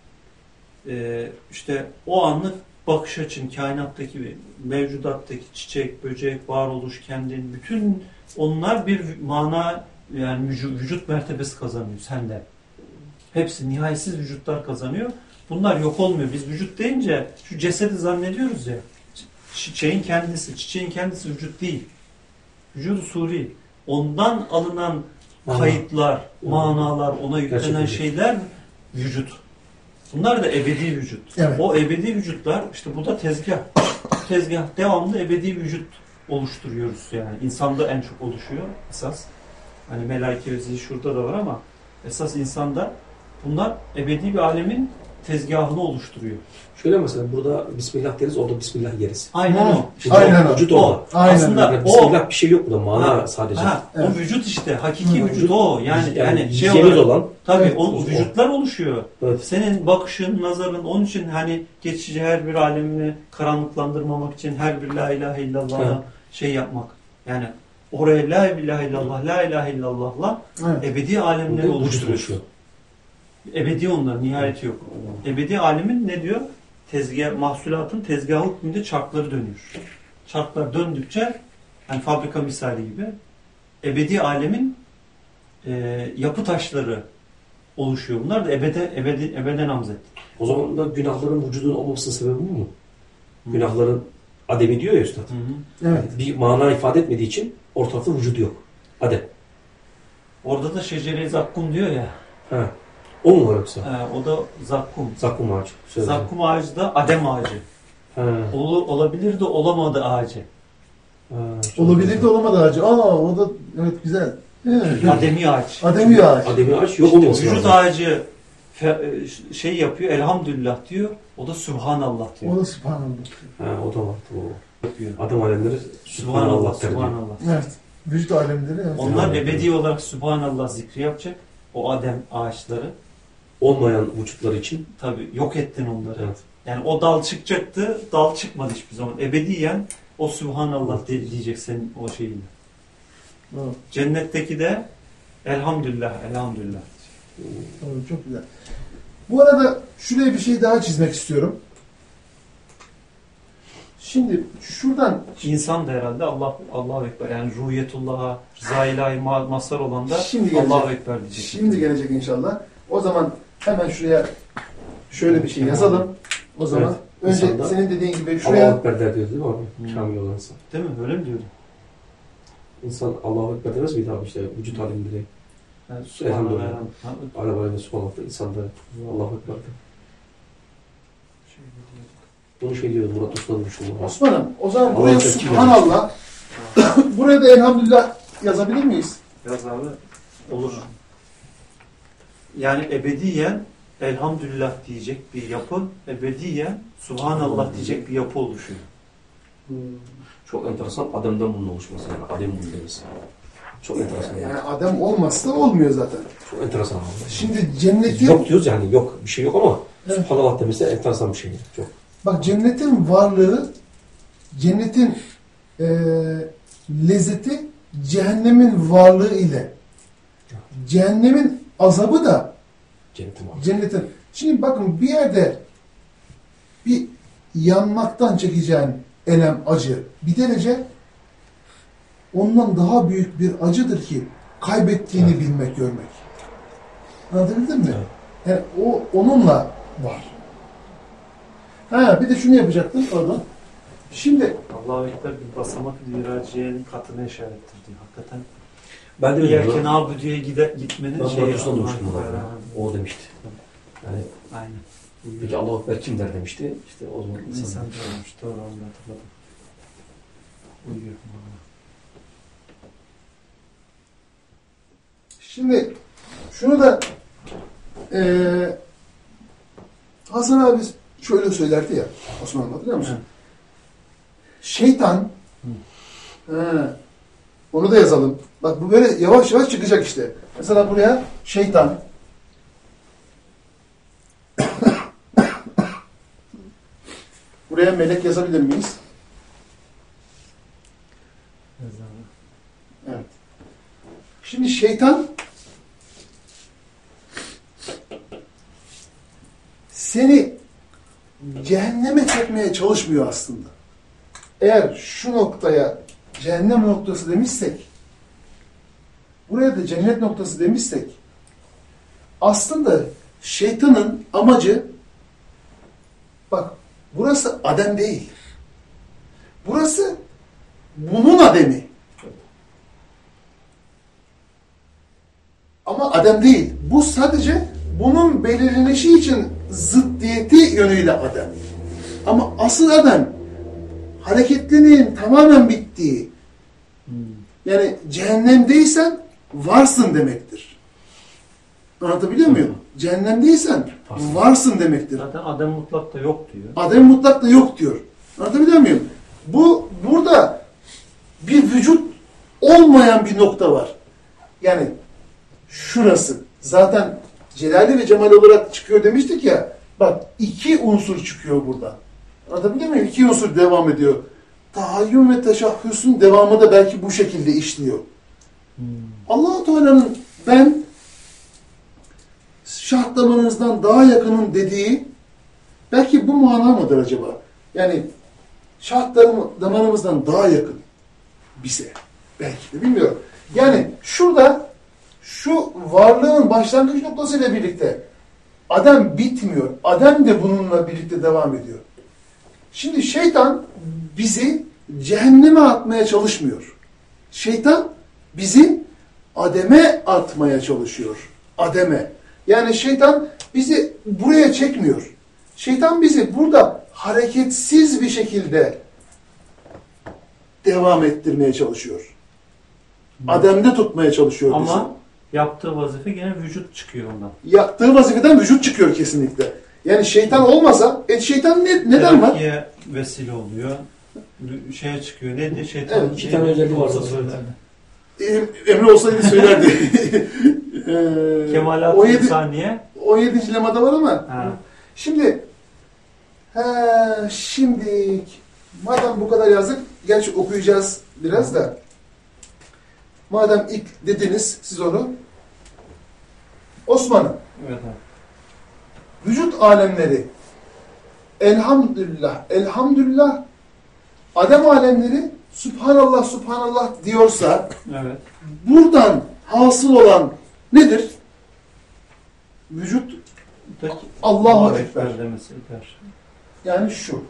işte o anlık bakış açın, kainattaki, mevcudattaki çiçek, böcek, varoluş, kendin, bütün onlar bir mana, yani vücut mertebesi kazanıyor sende. Hepsi nihayetsiz vücutlar kazanıyor. Bunlar yok olmuyor. Biz vücut deyince şu cesedi zannediyoruz ya. Çiçeğin kendisi vücut değil. Vücudu suri. Ondan alınan kayıtlar, manalar, ona yüklenen şeyler vücut. Bunlar da ebedi vücut. Evet. O ebedi vücutlar, işte bu da tezgah. Tezgah devamlı ebedi vücut oluşturuyoruz yani. İnsanda en çok oluşuyor esas. Hani melaike ve zihin şurada da var ama esas insanda bunlar ebedi bir alemin tezgahını oluşturuyor. Şöyle mesela burada Bismillah deriz, orada Bismillah yeriz. Aynen o. İşte aynen o. vücut O. orada. Aynen Aslında Yani Bismillah bir şey yok burada, mana sadece. Evet. O vücut işte, hakiki vücut o. Yani şey yiyeceğimiz olarak, olan. tabii Evet, o vücutlar oluşuyor. Evet. Senin bakışın, nazarın, onun için hani geçici her bir alemini karanlıklandırmamak için her bir la ilahe illallah'a şey yapmak. Yani oraya la ilahe illallah, la ilahe illallah'la Evet. ebedi alemleri Vücut oluşturuyor. oluşuyor. Ebedi onlar, nihayeti yok. Ebedi alemin ne diyor? Tezgah, mahsulatın tezgahı hükmünde çarkları dönüyor. Çarklar döndükçe, yani fabrika misali gibi, ebedi alemin yapı taşları oluşuyor. Bunlar da ebede namzet. O zaman da günahların vücudun olmamasının sebebi bu mu? Günahların ademi diyor ya Üstad. Evet. Bir mana ifade etmediği için ortalıkta vücudu yok. Adem. Orada da şecere-i zakkum diyor ya. Ha. O mu var yoksa? O da zakkum. Zakkum ağacı. Söyle. Zakkum ağacı da adem ağacı. Ha. Olabilir de olamadı ağacı. Ha, çok Olabilir güzel. de olamadı ağacı. O da evet güzel. Evet. Ademi ağaç. Ademi ağaç. Ademi ağaç yok İşte olması vücut lazım. ağacı şey yapıyor, elhamdülillah diyor. O da Sübhanallah diyor. O da subhanallah. Ha, o da var. O. Yapıyor. Adam alemleri Sübhanallah, der diyor. Sübhanallah. Evet. Vücut alemleri. Evet. Onlar Evet. ebedi olarak Sübhanallah zikri yapacak. O Adem ağaçları. olmayan vücutlar için. Tabii yok ettin onları. Evet. Yani o dal çıkacaktı, dal çıkmadı hiçbir zaman. Ebediyen o Sübhanallah diyecek senin o şeyini. Evet. Cennetteki de elhamdülillah, elhamdülillah. Tamam, çok güzel. Bu arada şuraya bir şey daha çizmek istiyorum. Şimdi şuradan İnsan da herhalde Allahu Ekber. Yani ruhiyetullah'a, rıza-ilahi mazhar olan da Şimdi gelecek. Allahu Ekber diyecek. Şimdi gelecek inşallah. O zaman hemen şuraya şöyle bir şey yazalım. O zaman önce İnsan da senin dediğin gibi Allahu şuraya Ekber der diyordu değil mi abi? Kamil olan insan. Değil mi? Öyle mi diyordu? İnsan Allahu Ekber demez miydi abi işte vücut halinde direkt. Yani Elhamdülillah. Subhanallah. Arabayla subhanallah insan da Allahu Ekber der. Bunu şey diyordu Murat Usta demiştim. Osman'ım o zaman Allah buraya tepki Subhanallah buraya da elhamdülillah yazabilir miyiz? Yaz abi. Olur. Yani ebediyen elhamdülillah diyecek bir yapı, ebediyen Subhanallah diyecek bir yapı oluşuyor. Çok enteresan Adem'den bunun oluşması yani. Adem bunu demesi. Çok enteresan yani. Yani adam olmazsa olmuyor zaten. Çok enteresan abi. Şimdi cennetin Yok diyoruz yani yok bir şey yok ama Evet. Subhanallah demesi enteresan bir şey. Çok. bak cennetin varlığı cennetin lezzeti cehennemin varlığı ile cehennemin azabı da Cennetim var. cennetin. Şimdi bakın bir yerde bir yanmaktan çekeceğin elem, acı bir derece ondan daha büyük bir acıdır ki kaybettiğini bilmek, görmek. Anlatabildim mi? Evet. Yani o onunla var. Ha bir de şunu yapacaktım pardon. Şimdi Allahu Ekber bir basamak diraciyenin katına işarettir diyor. Hakikaten Ben de yerken öyle. abudiye gitmenin Ben şeyi. Murat Usta demiştim Allahu buna. Ekber. O demişti. Yani Aynen. peki Allahu Ekber kim der demişti. İşte o zaman İnsan insan. olmuş. Doğru onu hatırladım. Uyuyor. Şimdi şunu da Hasan abi şöyle söylerdi ya Osman hatırlıyor musun? Evet. Şeytan onu da yazalım. Bak bu böyle yavaş yavaş çıkacak işte. Mesela buraya şeytan buraya melek yazabilir miyiz? Evet. Şimdi şeytan seni cehenneme çekmeye çalışmıyor aslında. Eğer şu noktaya cehennem noktası demişsek, buraya da cennet noktası demişsek, aslında şeytanın amacı, bak burası Adem değil. Burası bunun Adem'i. Ama Adem değil. Bu sadece bunun belirlenişi için zıddiyeti yönüyle Adem. Ama asıl Adem hareketliliğin tamamen bittiği, yani cehennemdeysen varsın demektir. Anlatabiliyor muyum? Cehennemdeysen varsın demektir. Zaten Adem mutlak da yok diyor. Adem mutlak da yok diyor. Anlatabiliyor muyum? Burada bir vücut olmayan bir nokta var. Yani şurası. Zaten celali ve cemal olarak çıkıyor demiştik ya. Bak iki unsur çıkıyor burada. Anlatabiliyor muyum? İki unsur devam ediyor. Tahayyüm ve teşahhüsün devamı da belki bu şekilde işliyor. Allah-u Teala'nın ben şah damarınızdan daha yakınım dediği belki bu mana mıdır acaba? Yani şah damarımızdan daha yakın bize. Belki de bilmiyorum. Yani şurada şu varlığın başlangıç noktasıyla birlikte Adem bitmiyor. Adem de bununla birlikte devam ediyor. Şimdi şeytan bizi cehenneme atmaya çalışmıyor. Şeytan bizi Adem'e atmaya çalışıyor. Adem'e. Yani şeytan bizi buraya çekmiyor. Şeytan bizi burada hareketsiz bir şekilde devam ettirmeye çalışıyor. Adem'de tutmaya çalışıyor bizi. Ama yaptığı vazife gene vücut çıkıyor ondan. Yaptığı vazifeden vücut çıkıyor kesinlikle. Yani şeytan olmasa, şeytan neden var? Terakkiye vesile oluyor. Şeye çıkıyor. Neydi? Şeytan Evet, iki tane özelliği var zaten. söylerdi. Emre olsaydı söylerdi. Kemalat-ı 17 insaniye. 17. lemada var ama Ha. şimdi şimdi madem bu kadar yazdık, gerçi okuyacağız biraz da. Madem ilk dediniz siz onu, Osman'ım, Evet abi. vücut alemleri elhamdülillah, elhamdülillah, Adem alemleri Subhanallah, Subhanallah diyorsa Evet. buradan hasıl olan nedir? Vücut Peki. Allahu Ekber. Demesi Ekber. Yani şu.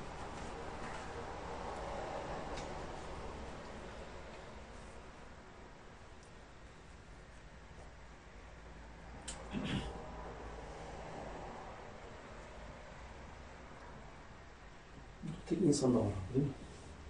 Tek insan da var değil mi?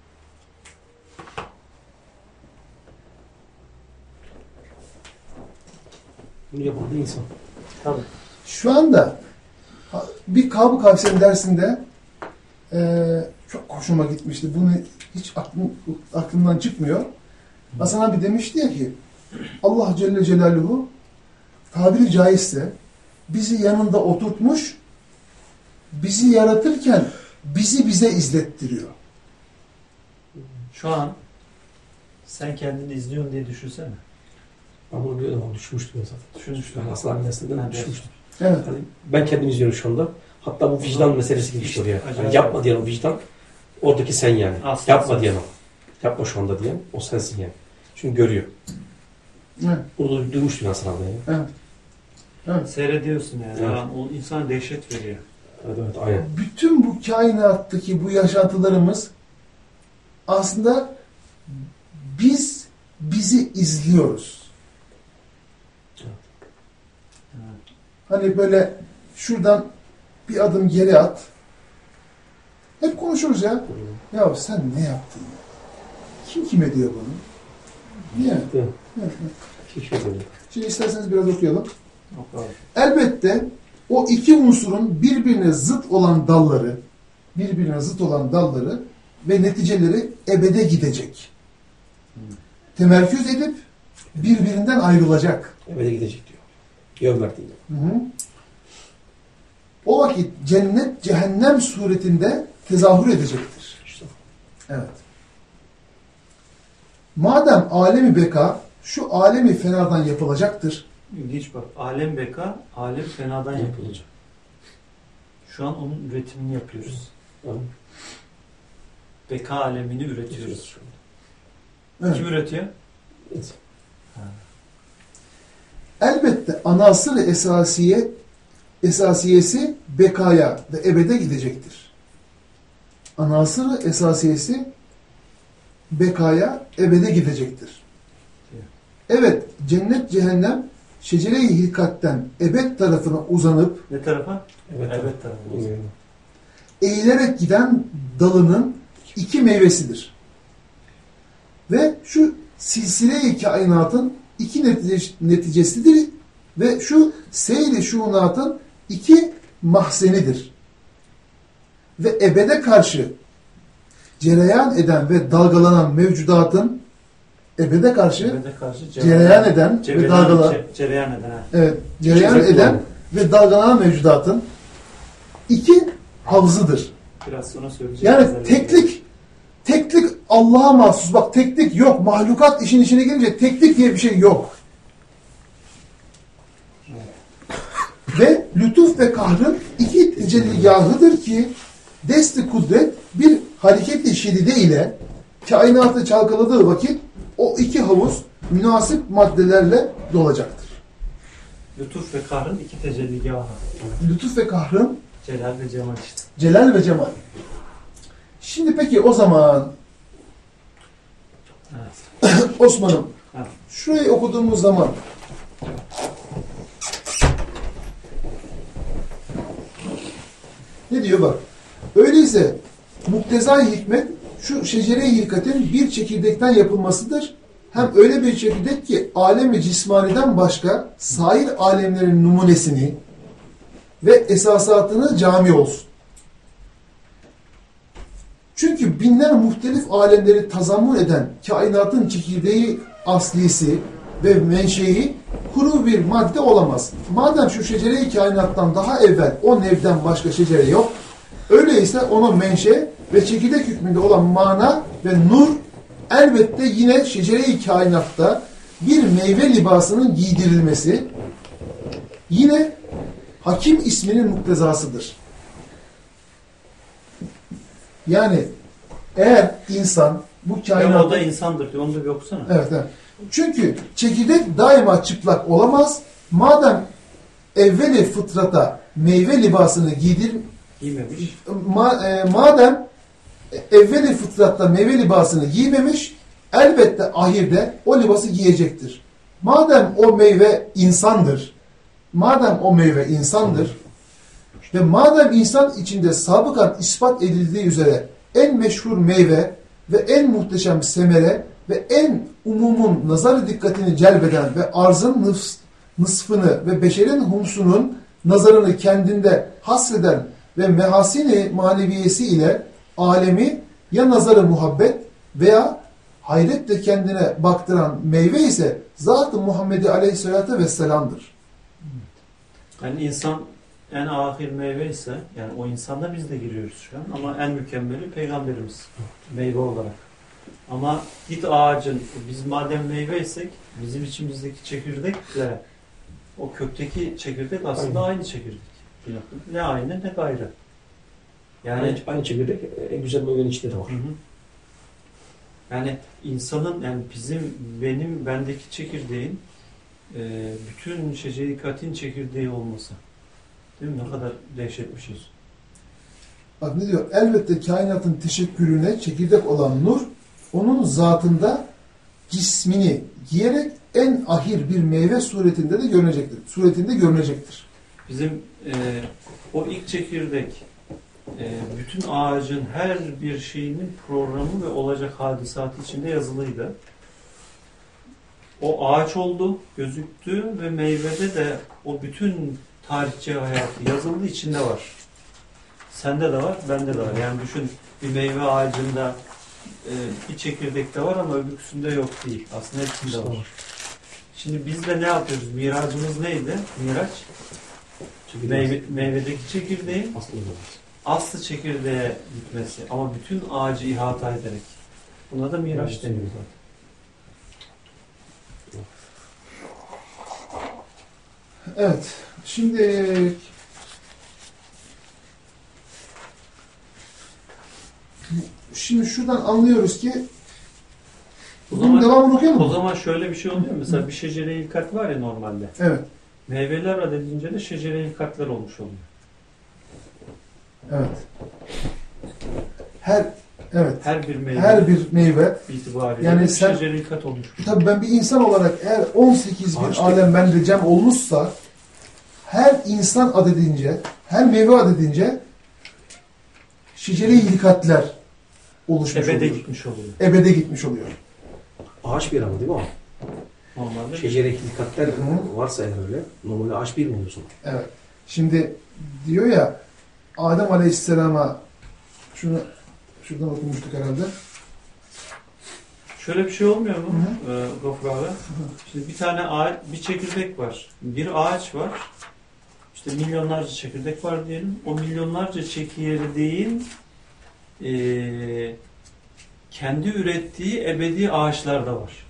Bunu yapan bir insan. Tabii. Şu anda bir Kâb-ı Kavs'ın dersinde çok hoşuma gitmişti. Bunu hiç aklımdan çıkmıyor. Hasan abi demişti ya ki Allah Celle Celaluhu tabiri caizse bizi yanında oturtmuş, bizi yaratırken bizi bize izlettiriyor. Şu an sen kendini izliyorsun diye düşünsene. Ben bunu biliyordum ama düşmüştüm zaten. Düşünmüştüm. Ben aslan neslinden Ben de- düşmüştüm. Evet. Yani ben kendimi izliyorum şu anda. Hatta bu vicdan meselesi gibi işte oraya. Yani Acayip. yapma diyen o vicdan, oradaki sen yani. Aslan Yapma sensin. diyen o. Yapma şu anda diyen o sensin yani. Çünkü görüyor. Evet. Bunu duymuştum Hasan abi ya. Evet. Evet. Seyrediyorsun yani. Evet. Yani o insana dehşet veriyor. Evet evet aynen. Bütün bu kainattaki bu yaşantılarımız aslında biz bizi izliyoruz. Evet. Hani böyle şuradan bir adım geri at. Hep konuşuruz ya. Ya sen ne yaptın? Kim kime diyor bunu? Niye? Değil mi? Evet. Keşke böyle. Şimdi isterseniz biraz okuyalım. Yok abi. Elbette o iki unsurun birbirine zıt olan dalları ve neticeleri ebede gidecek. Temerküz edip birbirinden ayrılacak. Eve gidecek diyor. Yön değil. Hı hı. O vakit cennet cehennem suretinde tezahür edecektir. İşte. Evet. Madem alemi beka şu alemi fenadan yapılacaktır. İlginç bak. Alem beka, alem fenadan yapılacak. Yapılacak. Şu an onun üretimini yapıyoruz. Evet. Beka alemini üretiyoruz. Şu anda. Evet. Kim üretiyor? Evet. Elbette anasır esasiyesi bekaya ve ebede gidecektir. Anasır esasiyesi bekaya ebede gidecektir. Evet, cennet cehennem şecere-i hilkatten ebed tarafına uzanıp Ne tarafa? Evet. Evet tarafı. Bilmiyorum. eğilerek giden dalının iki meyvesidir. Ve şu silsile-i kainatın iki neticesidir ve şu seyri şuunatın iki mahzenidir. Ve ebede karşı cereyan eden ve dalgalanan mevcudatın ebede karşı Ebede karşı cereyan eden ve dalgalanan cereyan eden. Ha. evet, cereyan İki eden var. ve dalgalanan mevcudatın iki havzıdır. Biraz sonra söyleyeceğim. Yani teklik Allah'a mahsus. Bak teklik yok. Mahlukat işin içine gelince teklik diye bir şey yok. Ve lütuf ve kahrın iki tecelligahıdır ki desti kudret bir hareket-i şedide ile kainatı çalkaladığı vakit o iki havuz münasip maddelerle dolacaktır. Lütuf ve kahrın iki tecelligahı. Lütuf ve kahrın Celal ve cemal işte. celal ve cemal. Şimdi peki o zaman Evet. Osman'ım Evet. şurayı okuduğumuz zaman ne diyor bak. Öyleyse muktezai hikmet şu şecere-i hilkatin bir çekirdekten yapılmasıdır. Hem öyle bir çekirdek ki alem-i cismaniden başka sair alemlerin numunesini ve esasatını cami olsun. Çünkü binler muhtelif alemleri tazammun eden kainatın çekirdeği aslisi ve menşei kuru bir madde olamaz. Madem şu şecere-i kainattan daha evvel o nevden başka şecere yok, öyleyse onun menşe ve çekirdek hükmünde olan mana ve nur elbette yine şecere-i kainatta bir meyve libasının giydirilmesi yine Hakim isminin muktezasıdır. Yani eğer insan bu kainatta... o da insandır diyor. Onu da bir okusana. Evet, evet. Çünkü çekirdek daima çıplak olamaz. Madem evveli fıtrata meyve libasını Giymemiş. Madem evveli fıtratta meyve libasını giymemiş, elbette ahirde o libası giyecektir. Madem o meyve insandır, ve madem insan içinde sabıkan ispat edildiği üzere en meşhur meyve ve en muhteşem semere ve en umumun nazarı dikkatini celbeden ve arzın nısfını ve beşerin humsunun nazarını kendinde hasreden ve mehasini maneviyesi ile alemi ya nazarı muhabbet veya hayretle kendine baktıran meyve ise Zat-ı Muhammedi Aleyhisselatü Vesselam'dır. Yani insan en ahir meyve ise, yani o insanda biz de giriyoruz şu an ama en mükemmeli peygamberimiz meyve olarak. Ama git ağacın, biz madem meyveysek bizim içimizdeki çekirdekle o kökteki çekirdek aslında aynı çekirdek. Ne aynı ne gayrı. Yani aynı çekirdek en güzel meyvenin içinde de var. Hı hı. Yani insanın, yani bendeki çekirdeğin bütün şeceri katin çekirdeği olması. Değil mi? Ne kadar dehşet bir şey. Bak ne diyor? Elbette kainatın teşekkürüne çekirdek olan nur, onun zatında cismini giyerek en ahir bir meyve suretinde görünecektir. Bizim o ilk çekirdek bütün ağacın her bir şeyinin programı ve olacak hadisatı içinde yazılıydı. O ağaç oldu, gözüktü ve meyvede de o bütün tarihçi hayatı yazıldığı içinde var. Sende de var, bende de var. Yani düşün, bir meyve ağacında bir çekirdekte var ama öbürküsünde yok değil. Aslında hepsinde var. Şimdi biz de ne yapıyoruz? Miracımız neydi? Miraç. Meyvedeki çekirdeğin aslı çekirdeğe gitmesi. Ama bütün ağacı ihata ederek. Buna da miraç deniyor zaten. Evet. Şimdi şuradan anlıyoruz ki bunun devamını okuyalım mı? O zaman şöyle bir şey oluyor. Mesela bir şecere hilkat var ya normalde. Evet. Meyveler adedince de şecere hilkatlar olmuş oluyor. Evet. Her bir meyve itibariyle yani şecere hilkat olmuş. Tabii ben bir insan olarak eğer 18 bin alem bende cem olmuşsa her insan adedince, her meyve adedince şecere-i hilkatler oluşmuş oluyor. Ebede gitmiş oluyor. Ağaç bir ama değil mi o? Normalde şecere hilkatler varsa eğer öyle, normalde ağaç bir mi oluyorsun? Evet. Şimdi diyor ya Adem Aleyhisselam'a şuradan okumuştuk herhalde. Şöyle bir şey olmuyor mu Gafur abi? Şimdi bir tane ağaç, bir çekirdek var. Bir ağaç var. İşte milyonlarca çekirdek var diyelim. O milyonlarca çekirdeğin kendi ürettiği ebedi ağaçlar da var.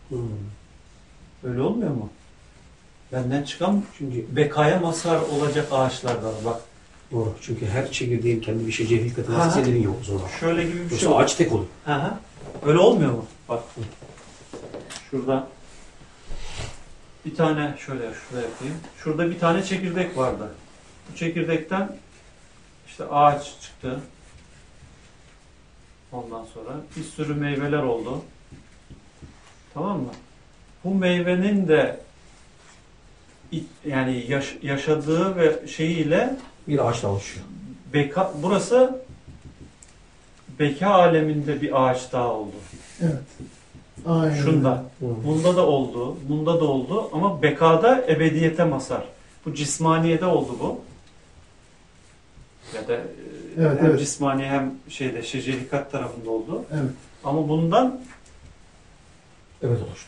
Öyle olmuyor mu? Benden çıkan çünkü bekaya mazhar olacak ağaçlar da var. Bak. Doğru. Çünkü her çekirdeğin kendi bir şecere hilkatı varsa senin yok o zaman. Şöyle gibi bir yoksa şey. Ağaç tek olur. Öyle olmuyor mu? Bak. Şurada bir tane şurada yapayım. Şurada bir tane çekirdek vardı. Bu çekirdekten işte ağaç çıktı. Ondan sonra bir sürü meyveler oldu. Tamam mı? Bu meyvenin de yani yaşadığı ve şeyiyle bir ağaçla oluşuyor. Burası beka aleminde bir ağaç daha oldu. Evet. Aynen. Şunda. Bunda da oldu. Bunda da oldu. Ama bekada ebediyete mazhar. Bu cismaniyede oldu bu. Ya da hem cismaniye hem şecerikat tarafında oldu. Evet. Ama bundan evet oluştu.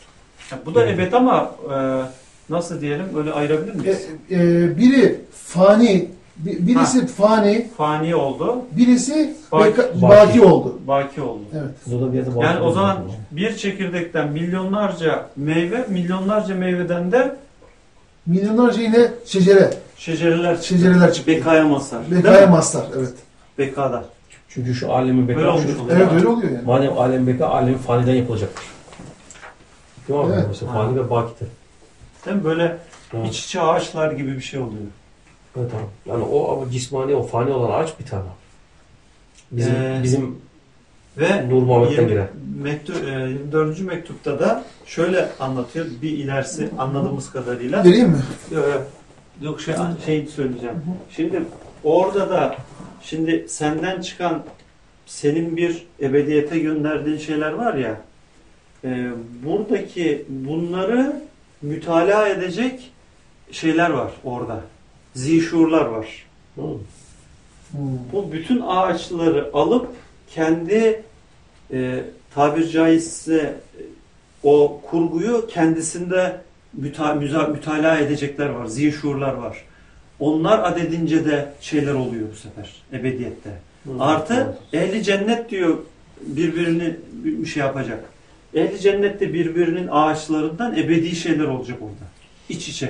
Bu da Evet. ebed ama nasıl diyelim, öyle ayırabilir miyiz? Biri fani, birisi fani, Fani oldu, birisi Baki. baki oldu. baki oldu. Evet. Burada bir yerde Yani o zaman var. bir çekirdekten milyonlarca meyve, milyonlarca meyveden de Milyonlarca yine şecereler çıktı. şecereler çıktı. Bekaya mazhar. Bekaya mazhar, evet. Bekada. Çünkü şu alemin Böyle beka, olmuş şu, oluyor. Evet öyle oluyor yani. madem alem beka, alem faniden yapılacaktır. Değil mi abi? Evet. Mesela Ha. fani ve bakidir. Değil mi? Böyle Evet. iç içe ağaçlar gibi bir şey oluyor. Evet abi. Yani o cismani, o fani olan ağaç bir tane. Bizim Ve Nur Muhammed'den 20 giren. 24. mektupta da şöyle anlatıyor. Bir ilerisi anladığımız kadarıyla. Vereyim mi? Yok şey söyleyeceğim. Şimdi orada da şimdi senden çıkan, senin bir ebediyete gönderdiğin şeyler var ya, buradaki bunları mütalaa edecek şeyler var orada. Zişurlar var. Hı. Bu bütün ağaçları alıp kendi tabir caizse o kurguyu kendisinde mütalaa edecekler var. Zişurlar var. Onlar adedince de şeyler oluyor bu sefer ebediyette. Artı ehli cennet diyor birbirini bir şey yapacak. Ehli cennette birbirinin ağaçlarından ebedi şeyler olacak orada. İç içe.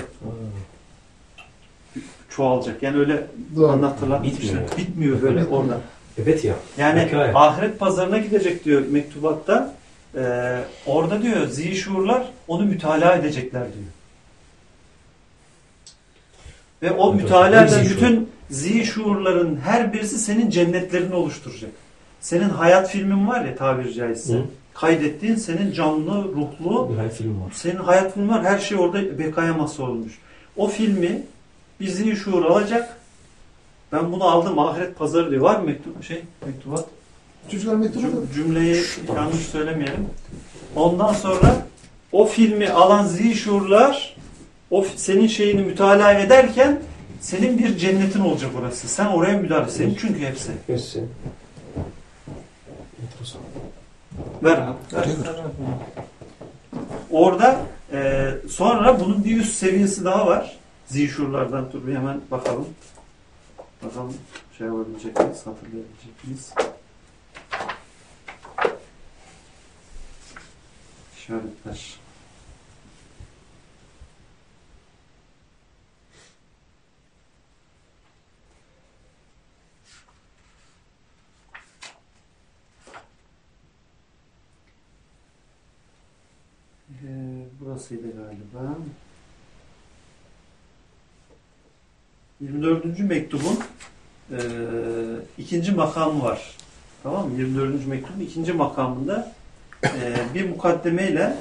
Çoğalacak. Yani öyle Doğru. anlattılar. Bitmiyor. Bitmiyor böyle orada. Evet ya. Yani Hikaye. ahiret pazarına gidecek diyor mektubatta. Orada diyor zişurlar onu mütalaa edecekler diyor. Ve o Evet, mütalaa eden zişur. bütün zişurların her birisi senin cennetlerini oluşturacak. Senin hayat filmin var ya tabiri caizse. Hı. Kaydettiğin senin canlı, ruhlu, Bir hayal film var. senin hayat filmin var. Her şey orada bekaya mahsur olmuş. O filmi bir zişur alacak. Ben bunu aldım ahiret pazarı diyor. Var mı mektubat? Çocuklar mektubu da. Cümleyi yanlış söylemeyelim. Ondan sonra o filmi alan zişurlar senin şeyini mütalaa ederken senin bir cennetin olacak orası. Sen oraya müdahale. Senin çünkü hepsi. Hepsi. Enteresan. Ver abi. Ver. Orada sonra bunun bir üst seviyesi daha var. Zişurlardan dur bir hemen bakalım. Bakalım şey yapabilecek miyiz? Hatırlayabilecek miyiz? İşaretler. Burasıydı galiba. 24. mektubun ikinci makamı var. Tamam mı? 24. mektubun ikinci makamında bir mukaddemeyle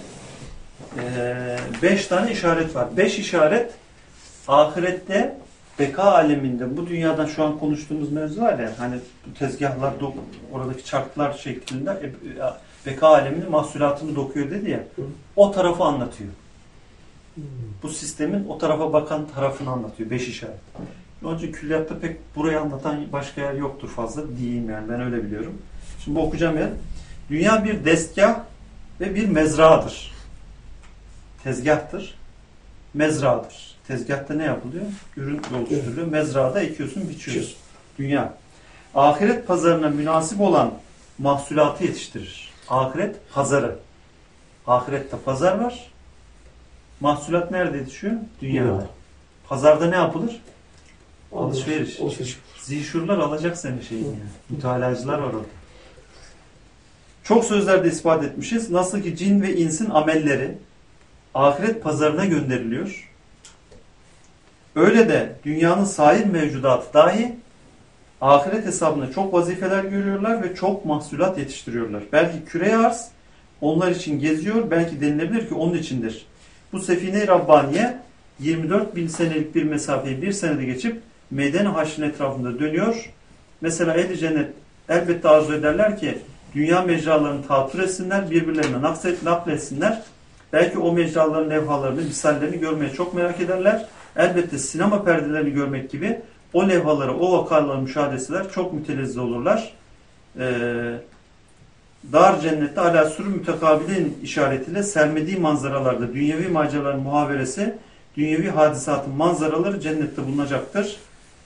5 tane işaret var. 5 işaret ahirette beka aleminde, bu dünyadan şu an konuştuğumuz mevzu var ya, hani bu tezgahlar, oradaki çarklar şeklinde beka aleminin mahsulatını dokuyor dedi ya, o tarafı anlatıyor. Bu sistemin o tarafa bakan tarafını anlatıyor. 5 işaret. Onun için külliyatta pek burayı anlatan başka yer yoktur fazla diyeyim yani. Ben öyle biliyorum. Şimdi bu okuyacağım yer. Dünya bir destgah ve bir mezradır. Tezgahtır. Mezradır. Tezgahta ne yapılıyor? Ürün oluşturuluyor. Mezrada ekiyorsun, biçiyorsun. Dünya. Ahiret pazarına münasip olan mahsulatı yetiştirir. Ahiret pazarı. Ahirette pazar var. Mahsulat nerede yetişiyor? Dünyada. Pazarda ne yapılır? Alışveriş. Zişurlar alacak senin şeyini yani. Mütalacılar var orada. Çok sözlerde ispat etmişiz. Nasıl ki cin ve insin amelleri ahiret pazarına gönderiliyor. Öyle de dünyanın sair mevcudatı dahi ahiret hesabına çok vazifeler görüyorlar ve çok mahsulat yetiştiriyorlar. Belki küre arz onlar için geziyor. Belki denilebilir ki onun içindir. Bu Sefine-i Rabbaniye 24.000 senelik bir mesafeyi bir senede geçip Medine Haşr'ın etrafında dönüyor. Mesela Ehl-i Cennet elbette arzu ederler ki dünya mecralarını tatır etsinler, birbirlerine nakletsinler. Belki o mecraların levhalarını, misallerini görmeye çok merak ederler. Elbette sinema perdelerini görmek gibi o levhaları, o vakaların müşahede etseler çok mütelezzi olurlar. dar cennette ala sürü mütekabilin işaretiyle sermediği manzaralarda dünyevi maceraların muhaveresi, dünyevi hadisatın manzaraları cennette bulunacaktır.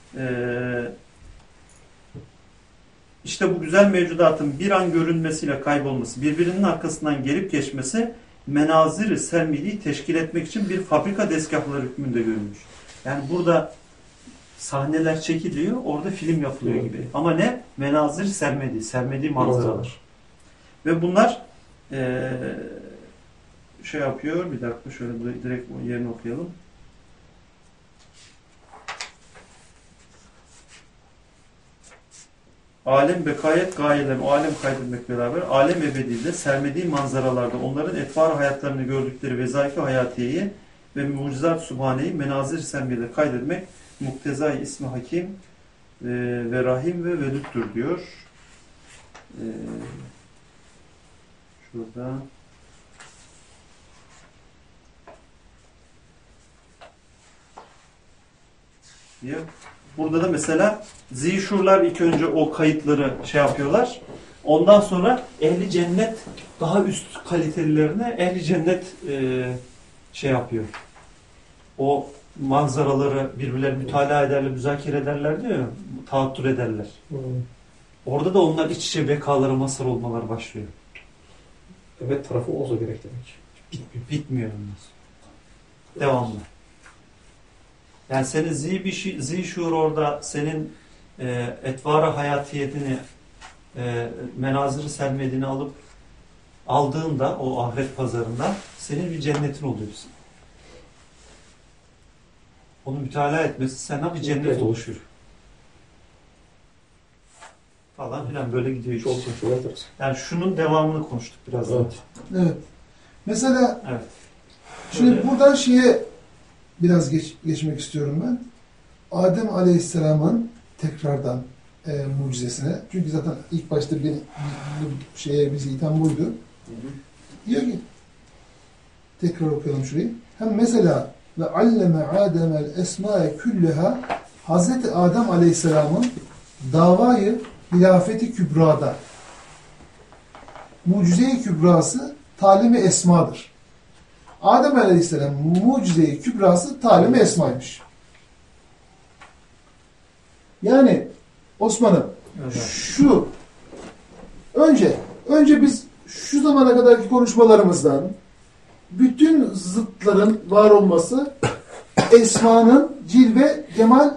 İşte bu güzel mevcudatın bir an görünmesiyle kaybolması, birbirinin arkasından gelip geçmesi menazir-i sermiliği teşkil etmek için bir fabrika dezgahları hükmünde görülmüş. Yani burada sahneler çekiliyor, orada film yapılıyor gibi. Ama ne? Menazir sermediği manzaralar. Ve bunlar şey yapıyor, bir dakika şöyle direkt yerini okuyalım. Alem bekayet gayelerini, o alem kaydetmek beraber, alem ebedide sermediği manzaralarda onların etvar hayatlarını gördükleri vezaife hayatiyeyi ve mucizat subhaneyi menazir sermede kaydetmek muktezai ismi hakim ve rahim ve velüttür diyor. Şurada. Diyor. Burada da mesela zişurlar ilk önce o kayıtları şey yapıyorlar. Ondan sonra ehli cennet daha üst kalitelilerine ehli cennet şey yapıyor. O manzaraları birbirlerine mütalaa ederler, müzakere ederler diyor ya, tahattür ederler. Orada da onlar iç içe bekalara mazhar olmalar başlıyor. Evet tarafı olsa gerek demek. Bitmiyor onlar. Devamlı. Yani senin zişur orada senin etvar-ı hayatiyetini menazır-ı sermediğini aldığında o ahiret pazarında senin bir cennetin oluyorsun. Onu mütalaa etmesi sana bir cennet oluşur. Falan filan böyle gidiyor. Çok enteresan. Yani şunun devamını konuştuk biraz Evet. Evet. Mesela evet. şimdi Öyle. buradan şeye biraz geçmek istiyorum ben. Adem Aleyhisselam'ın tekrardan mucizesine. Çünkü zaten ilk başta bizi iten buydu. Diyor ki tekrar okuyalım şurayı. Hem mesela ve alleme Adem'el esma'e külleha Hazreti Adem Aleyhisselam'ın davayı hilafeti kübrada mucize-i kübrası talimi esmadır. Adem Aleyhisselam mucize-i kübrası talimi esmaymış. Yani Osman'ım şu önce biz şu zamana kadarki konuşmalarımızdan bütün zıtların var olması esmanın cilve, cemal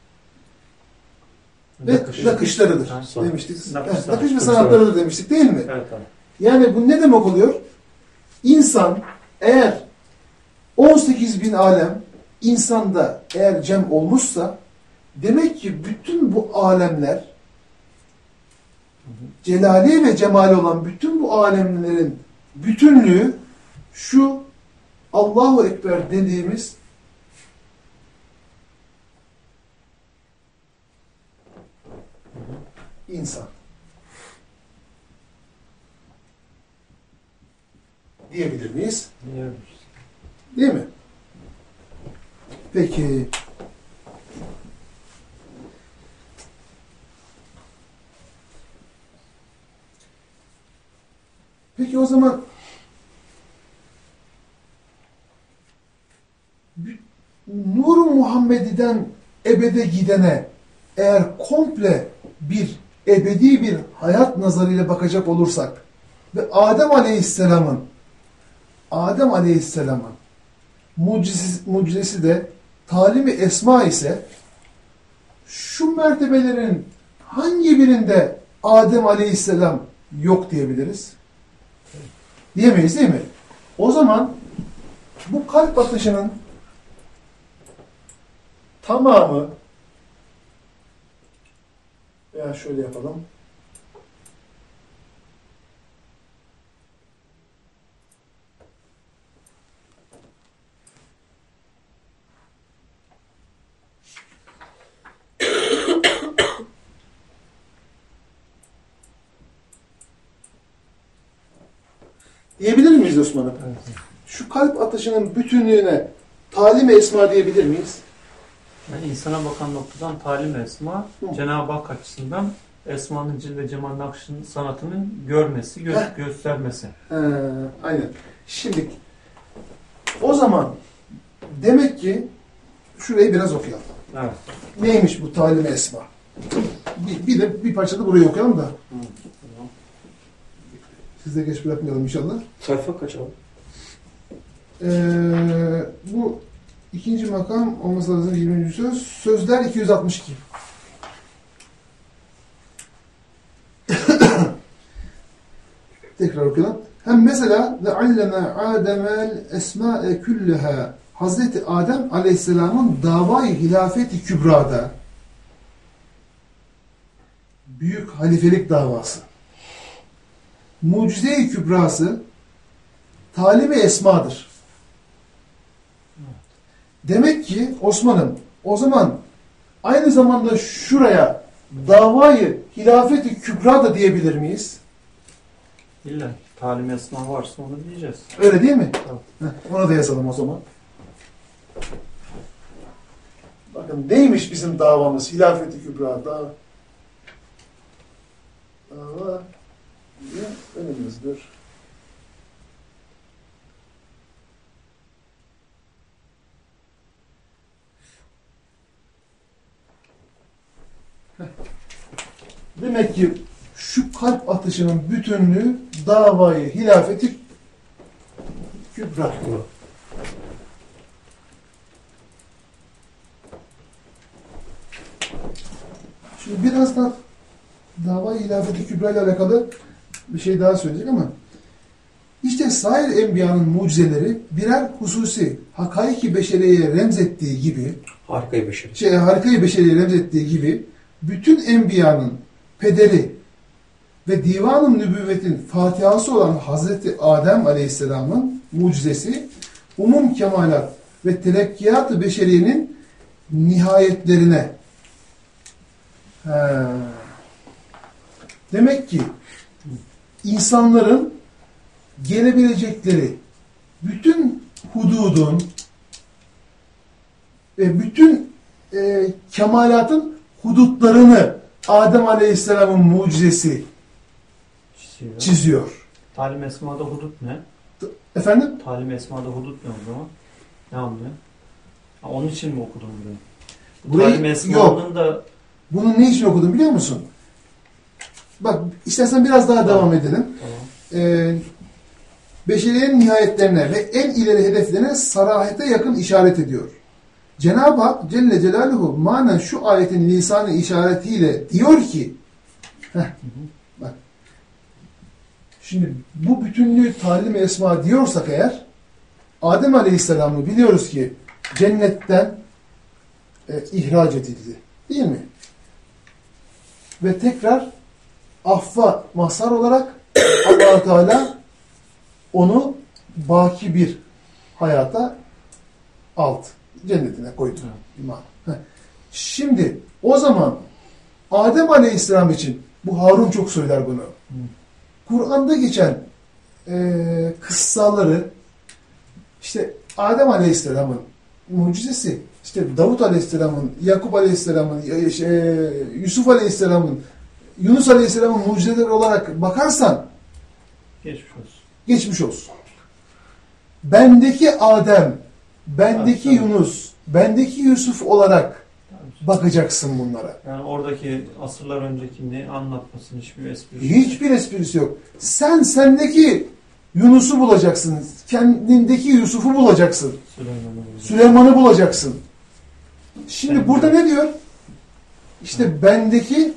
ve nakışlarıdır demiştik. Nakış ve sanatlarıdır demiştik değil mi? Evet abi. Yani bu ne demek oluyor? İnsan eğer 18.000 alem insanda eğer cem olmuşsa demek ki bütün bu alemler celali ve cemali olan bütün bu alemlerin bütünlüğü şu Allahu Ekber dediğimiz insan. Diyebilir miyiz? Değil mi? Peki. Peki o zaman Nur-u Muhammedi'den ebede gidene eğer komple bir ebedi bir hayat nazarıyla bakacak olursak ve Adem Aleyhisselam'ın mucizesi de talimi esma ise şu mertebelerin hangi birinde Adem Aleyhisselam yok diyebiliriz? Diyemeyiz değil mi? O zaman bu kalp atışının tamamı veya şöyle yapalım. Diyebilir miyiz Osman'ım? Evet. Şu kalp atışının bütünlüğüne talim-i esma diyebilir miyiz? Yani insana bakan noktadan talim esma, Cenab-ı Hak açısından Esma'nın Cille Cemal Nakş'ın sanatının görmesi, göstermesi. Aynen. Şimdi o zaman demek ki şurayı biraz okuyalım. Evet. Neymiş bu talim-i esma? Bir de bir parça da burayı okuyalım da. Siz de geç bırakmayalım inşallah. Sayfa kaç abi? Bu ikinci makam olması lazım 20. söz. Sözler 262. Tekrar okuyalım. Hem mesela ve alleme Adem'el esma'e külleha Hazreti Adem Aleyhisselam'ın davayı hilafeti kübrada büyük halifelik davası mucize-i kübrası talim-i esmadır. Demek ki Osman'ım o zaman aynı zamanda şuraya davayı hilafeti kübra da diyebilir miyiz? İlla talim esma varsa onu diyeceğiz. Öyle değil mi? Tamam. Ona da yazalım o zaman. Bakın neymiş bizim davamız? Hilafeti kübra dava diye önümüzdür. Demek ki şu kalp atışının bütünlüğü davayı hilafeti kübra. Şimdi birazdan davayı hilafeti kübra ile alakalı bir şey daha söyleyecek ama işte sair enbiyanın mucizeleri birer hususi hakaiki beşeriyeye remzettiği gibi harikayı beşeriyeye remzettiği gibi bütün enbiyanın pederi ve divan-ı nübüvvetin fatihası olan Hazreti Adem Aleyhisselam'ın mucizesi umum kemalat ve telekkiyat-ı beşeriyenin nihayetlerine. Demek ki insanların gelebilecekleri bütün hududun ve bütün kemalatın hudutlarını Adem Aleyhisselam'ın mucizesi çiziyor. Talim esmada hudut ne? Efendim? Talim esmada hudut ne o zaman? Ne anlıyor? Ha, onun için mi okudun burayı? Burayı Talim esmanın da... Bunun ne için okudum biliyor musun? Bak istersen biraz daha devam edelim. Tamam. Beşeriyenin nihayetlerine ve en ileri hedeflerine sarahete yakın işaret ediyor. Cenab-ı Hak Celle Celaluhu manen şu ayetin lisan-ı işaretiyle diyor ki bak şimdi bu bütünlüğü talim-i esma diyorsak eğer Adem Aleyhisselam'ı biliyoruz ki cennetten ihraç edildi. Değil mi? Ve tekrar affa mazhar olarak Allah-u Teala onu baki bir hayata cennetine koydu. Şimdi o zaman Adem Aleyhisselam için bu Harun çok söyler bunu. Kur'an'da geçen kıssaları işte Adem Aleyhisselam'ın mucizesi, işte Davut Aleyhisselam'ın, Yakup Aleyhisselam'ın, Yusuf Aleyhisselam'ın, Yunus Aleyhisselam'ın mucizeleri olarak bakarsan geçmiş olsun. Bendeki Adem, bendeki Yunus, bendeki Yusuf olarak bakacaksın bunlara. Yani oradaki asırlar öncekini anlatmasın hiçbir esprisi. Hiçbir esprisi yok. Sendeki Yunus'u bulacaksın. Kendindeki Yusuf'u bulacaksın. Süleyman'ı bulacaksın. Şimdi burada ne diyor? İşte bendeki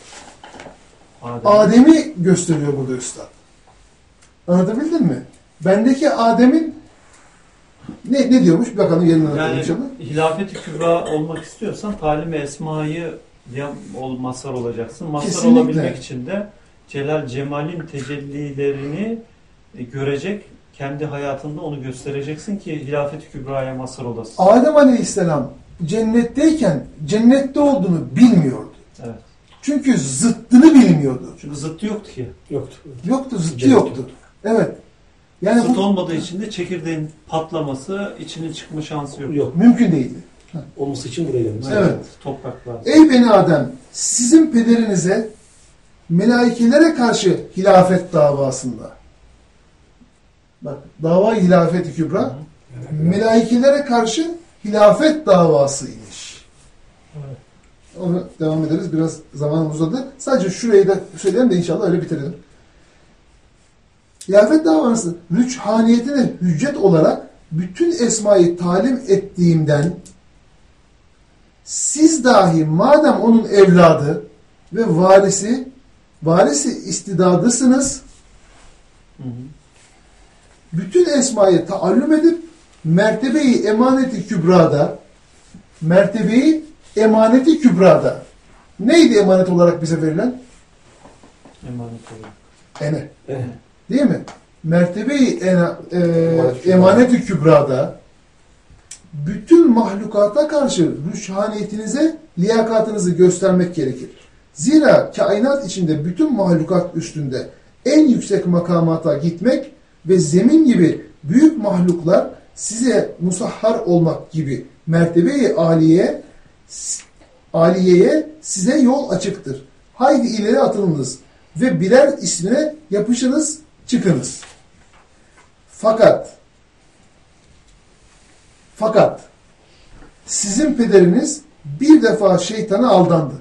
Adem'i gösteriyor burada Üstad. Anlatabildim mi? Bendeki Adem'in ne diyormuş? Bakalım yerine yani inşallah. Hilafet-i Kübra olmak istiyorsan talim-i esmayı mazhar olacaksın. Mazhar Kesinlikle. olabilmek için de Celal Cemal'in tecellilerini görecek, kendi hayatında onu göstereceksin ki Hilafet-i Kübra'ya mazhar olasın. Adem Aleyhisselam cennetteyken cennette olduğunu bilmiyordu. Evet. Çünkü zıttını bilmiyordu. Çünkü zıttı yoktu ki. Yoktu, zıttı yoktu. Evet. Yani Zıt olmadığı için de çekirdeğin patlaması, içinin çıkma şansı yok. Mümkün değildi. Olması için buraya gelmiş. Evet. Toprak lazım. Ey beni Adem, sizin pederinize melaikelere karşı hilafet davasında. Bak, dava-i hilafet-i kübra, melaikelere karşı hilafet davasıymış. Onu devam ederiz. Biraz zamanımız uzadı. Sadece şurayı da söyleyelim de inşallah öyle bitirelim. Hilafet davası rüçhaniyetine hüccet olarak bütün esmayı talim ettiğimden siz dahi madem onun evladı ve varisi istidadısınız, bütün esmayı taallüm edip mertebeyi emaneti kübrada neydi emanet olarak bize verilen? Emanet olarak. Ene. Değil mi? Mertebeyi emanet-i kübrada bütün mahlukata karşı rüşhaniyetinize, liyakatınızı göstermek gerekir. Zira kainat içinde bütün mahlukat üstünde en yüksek makamata gitmek ve zemin gibi büyük mahluklar size musahhar olmak gibi mertebe-i aliyeye size yol açıktır. Haydi ileri atılınız ve birer ismine yapışınız, çıkınız. Fakat sizin pederiniz bir defa şeytana aldandı.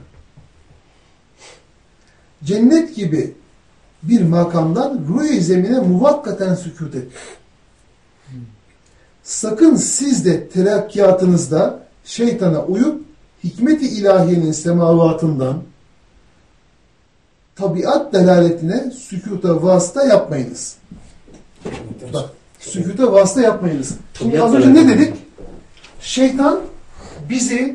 Cennet gibi bir makamdan ruh-i zemine muvakkaten sükût etti. Sakın siz de terakkiyatınızda şeytana uyup hikmet-i ilahiyenin semavatından tabiat delaletine sükûta vasıta yapmayınız. Bak, sükûta vasıta yapmayınız. Şimdi az önce ne dedik? Şeytan bizi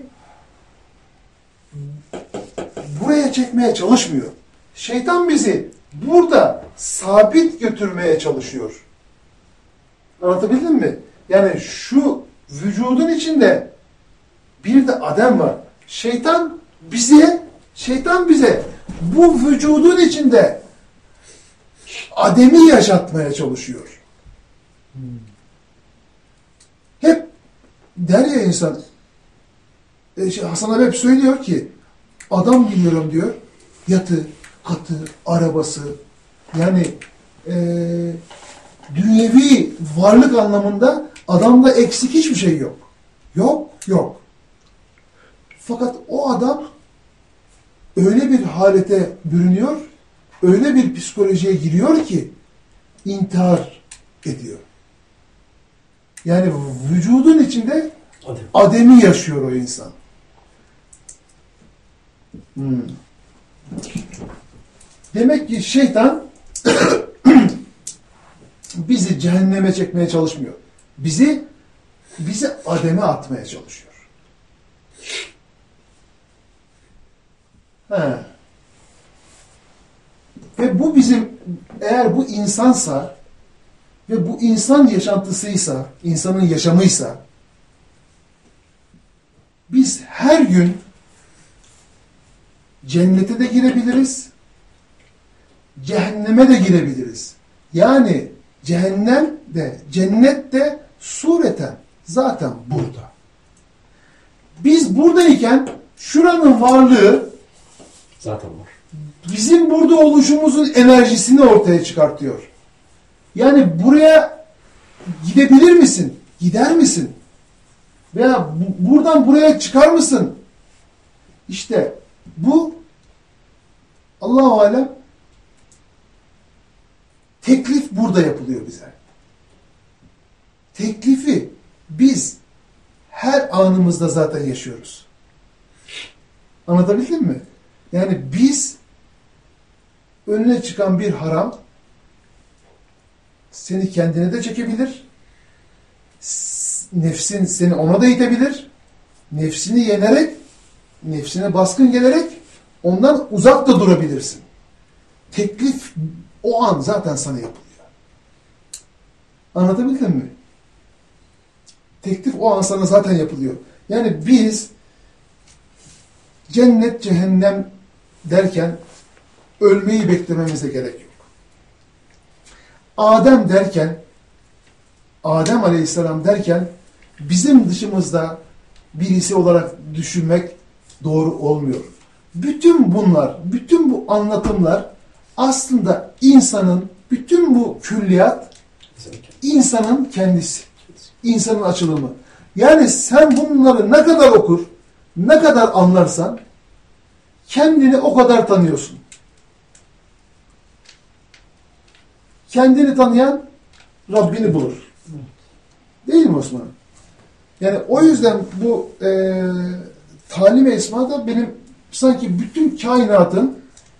buraya çekmeye çalışmıyor. Şeytan bizi burada sabit götürmeye çalışıyor. Anlatabildim mi? Yani şu vücudun içinde bir de Adem var. Şeytan bize bu vücudun içinde Adem'i yaşatmaya çalışıyor. Hep der ya insan, Hasan abi hep söylüyor ki adam biliyorum diyor, yatı, katı, arabası, yani dünyevi varlık anlamında adamda eksik hiçbir şey yok. Yok. Fakat o adam öyle bir halete bürünüyor, öyle bir psikolojiye giriyor ki intihar ediyor. Yani vücudun içinde Adem'i yaşıyor o insan. Demek ki şeytan bizi cehenneme çekmeye çalışmıyor. Bizi Adem'e atmaya çalışıyor. Ve bu bizim, eğer bu insansa ve bu insan yaşantısıysa, insanın yaşamıysa, biz her gün cennete de girebiliriz, cehenneme de girebiliriz. Yani cehennem de, cennet de sureten zaten burada. Biz buradayken şuranın varlığı zaten var. Bizim burada oluşumuzun enerjisini ortaya çıkartıyor. Yani buraya gidebilir misin? Gider misin? Veya buradan buraya çıkar mısın? İşte bu Allah-u Alem teklif burada yapılıyor bize. Teklifi biz her anımızda zaten yaşıyoruz. Anlatabildim mi? Yani biz önüne çıkan bir haram seni kendine de çekebilir. Nefsin seni ona da itebilir. Nefsini yenerek, nefsine baskın gelerek ondan uzak da durabilirsin. Teklif o an zaten sana yapılıyor. Anlatabildim mi? Teklif o an sana zaten yapılıyor. Yani biz cennet, cehennem derken ölmeyi beklememize gerek yok. Adem Aleyhisselam derken bizim dışımızda birisi olarak düşünmek doğru olmuyor. bütün bunlar, bütün bu anlatımlar aslında insanın, bütün bu külliyat insanın kendisi. İnsanın açılımı. Yani sen bunları ne kadar okur, ne kadar anlarsan kendini o kadar tanıyorsun. Kendini tanıyan Rabbini bulur. Değil mi Osman? Yani o yüzden bu talim-i esma da benim sanki bütün kainatın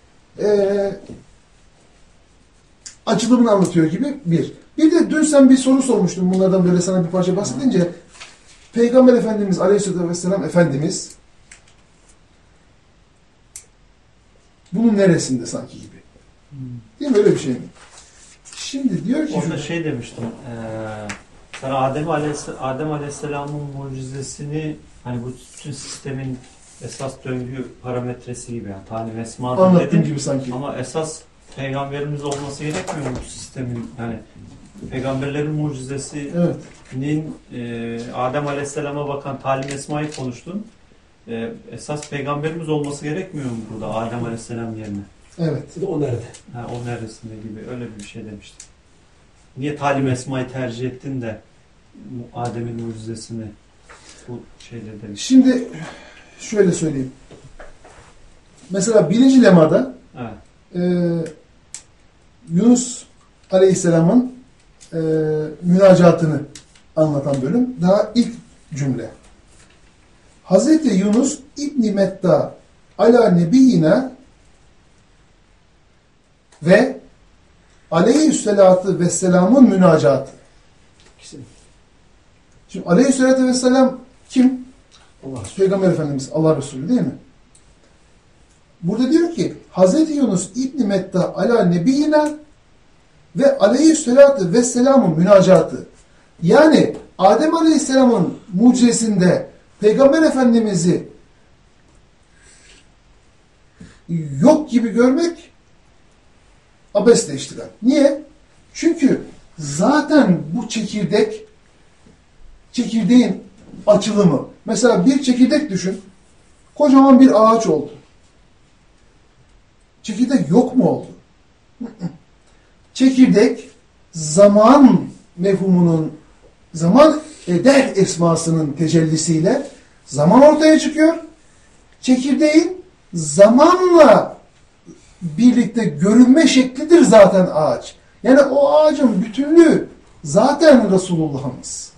açılımını anlatıyor gibi bir. Bir de dün sen bir soru sormuştun bunlardan böyle sana bir parça bahsedince Peygamber Efendimiz Aleyhisselatü Vesselam Efendimiz bunun neresinde sanki gibi. Değil mi? Öyle bir şey mi? Şimdi diyor ki... Orada şey demiştim. Sen Adem Aleyhisselam'ın mucizesini hani bu bütün sistemin esas döngü parametresi gibi yani talim esma anlattığım gibi sanki. Ama esas peygamberimiz olması gerekmiyor mu bu sistemin? Yani peygamberlerin mucizesinin Adem Aleyhisselam'a bakan talim esmayı konuştun. Esas peygamberimiz olması gerekmiyor mu burada Adem Aleyhisselam yerine? Evet. O nerede? Ha, o neresinde gibi öyle bir şey demiştim. Niye talim esmayı tercih ettin de Adem'in mucizesini bu şeyde demiştin? Şimdi şöyle söyleyeyim. Mesela birinci lemada Yunus Aleyhisselam'ın münacatını anlatan bölüm. Daha ilk cümle. Hazreti Yunus İbn-i Metta ala nebiyyina ve aleyhissalatu vesselamın münacatı. Şimdi aleyhissalatu vesselam kim? Allah. Peygamber Efendimiz, Allah Resulü değil mi? Burada diyor ki Hazreti Yunus İbn-i Metta ala nebiyyina ve aleyhissalatu vesselamın münacatı. Yani Adem Aleyhisselam'ın mucizesinde Peygamber Efendimiz'i yok gibi görmek abesle iştigal. Niye? Çünkü zaten bu çekirdeğin açılımı. Mesela bir çekirdek düşün. Kocaman bir ağaç oldu. Çekirdek yok mu oldu? Çekirdek zaman mefhumunun, zaman eder esmasının tecellisiyle zaman ortaya çıkıyor. Çekirdeğin zamanla birlikte görünme şeklidir zaten ağaç. Yani o ağacın bütünlüğü zaten Resulullah'ımız.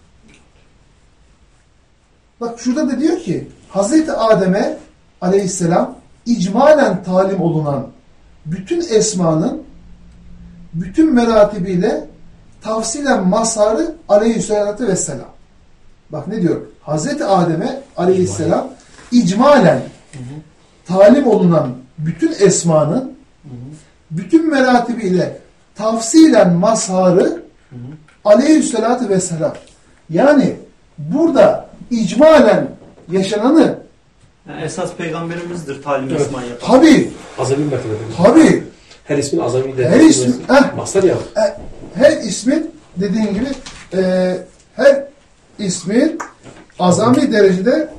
Bak şurada da diyor ki Hazreti Adem'e aleyhisselam icmalen talim olunan bütün esmanın bütün meratibiyle tafsilen mazharı aleyhisselatü vesselam. Bak ne diyor? Hazreti Adem'e aleyhisselam icmalen talim olunan bütün esmanın bütün meratibiyle tafsilen mazharı aleyhisselatü vesselam. Yani burada icmalen yaşananı yani esas peygamberimizdir talim esmayı yapan. Tabii. Azami mertebe. Tabii. Her ismin azami de. Her ismin. Mastar ya. Her ismin dediğin gibi her ismin azami derecede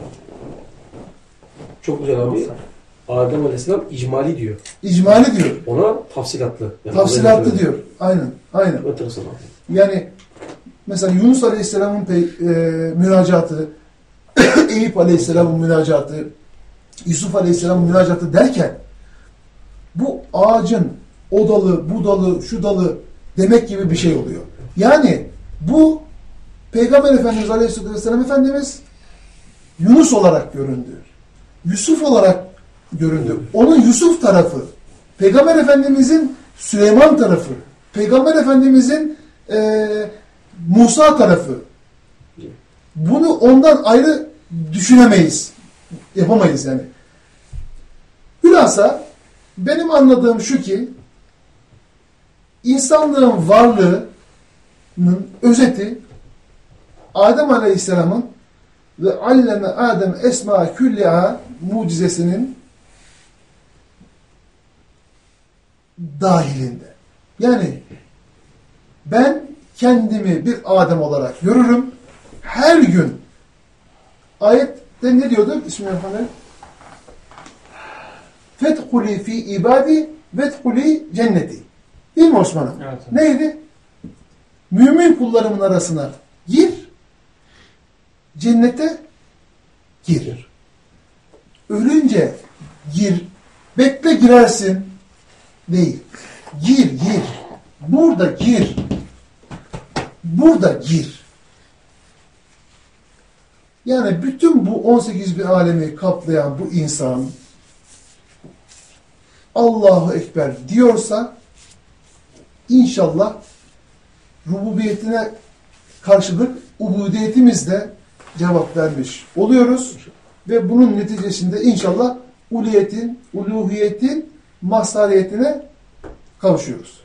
çok güzel abi. Adem Aleyhisselam icmali diyor. İcmali diyor. Ona tafsilatlı. Yani tafsilatlı diyor. Aynen. Aynen. Enteresan abi. Yani mesela Yunus Aleyhisselam'ın münacatı, Eyüp Aleyhisselam'ın münacatı, Yusuf Aleyhisselam'ın münacatı derken bu ağacın o dalı, bu dalı, şu dalı demek gibi bir şey oluyor. Yani bu Peygamber Efendimiz Aleyhisselatü Vesselam Efendimiz Yunus olarak göründü. Yusuf olarak göründü. Onun Yusuf tarafı, Peygamber Efendimizin Süleyman tarafı, Peygamber Efendimizin Musa tarafı. Bunu ondan ayrı düşünemeyiz. Yapamayız yani. Hülasa benim anladığım şu ki insanlığın varlığının özeti Adem Aleyhisselam'ın ve alleme Adem esma külliha mucizesinin dahilinde. Yani ben kendimi bir Adem olarak görürüm. Her gün ayette ne diyordu? Bismillahirrahmanirrahim. Fethuli fi ibadi vedhuli cenneti. Değil mi Osman'ım? Evet. Neydi? Mümin kullarımın arasına gir, cennete gir. Ölünce gir, bekle girersin. Değil. Gir. Burada gir. Burada gir. Yani bütün bu 18 bin alemi kaplayan bu insan Allahu Ekber diyorsa İnşallah rububiyetine karşılık ubudiyetimizle cevap vermiş oluyoruz. Ve bunun neticesinde inşallah uluhiyetin mazhariyetine kavuşuyoruz.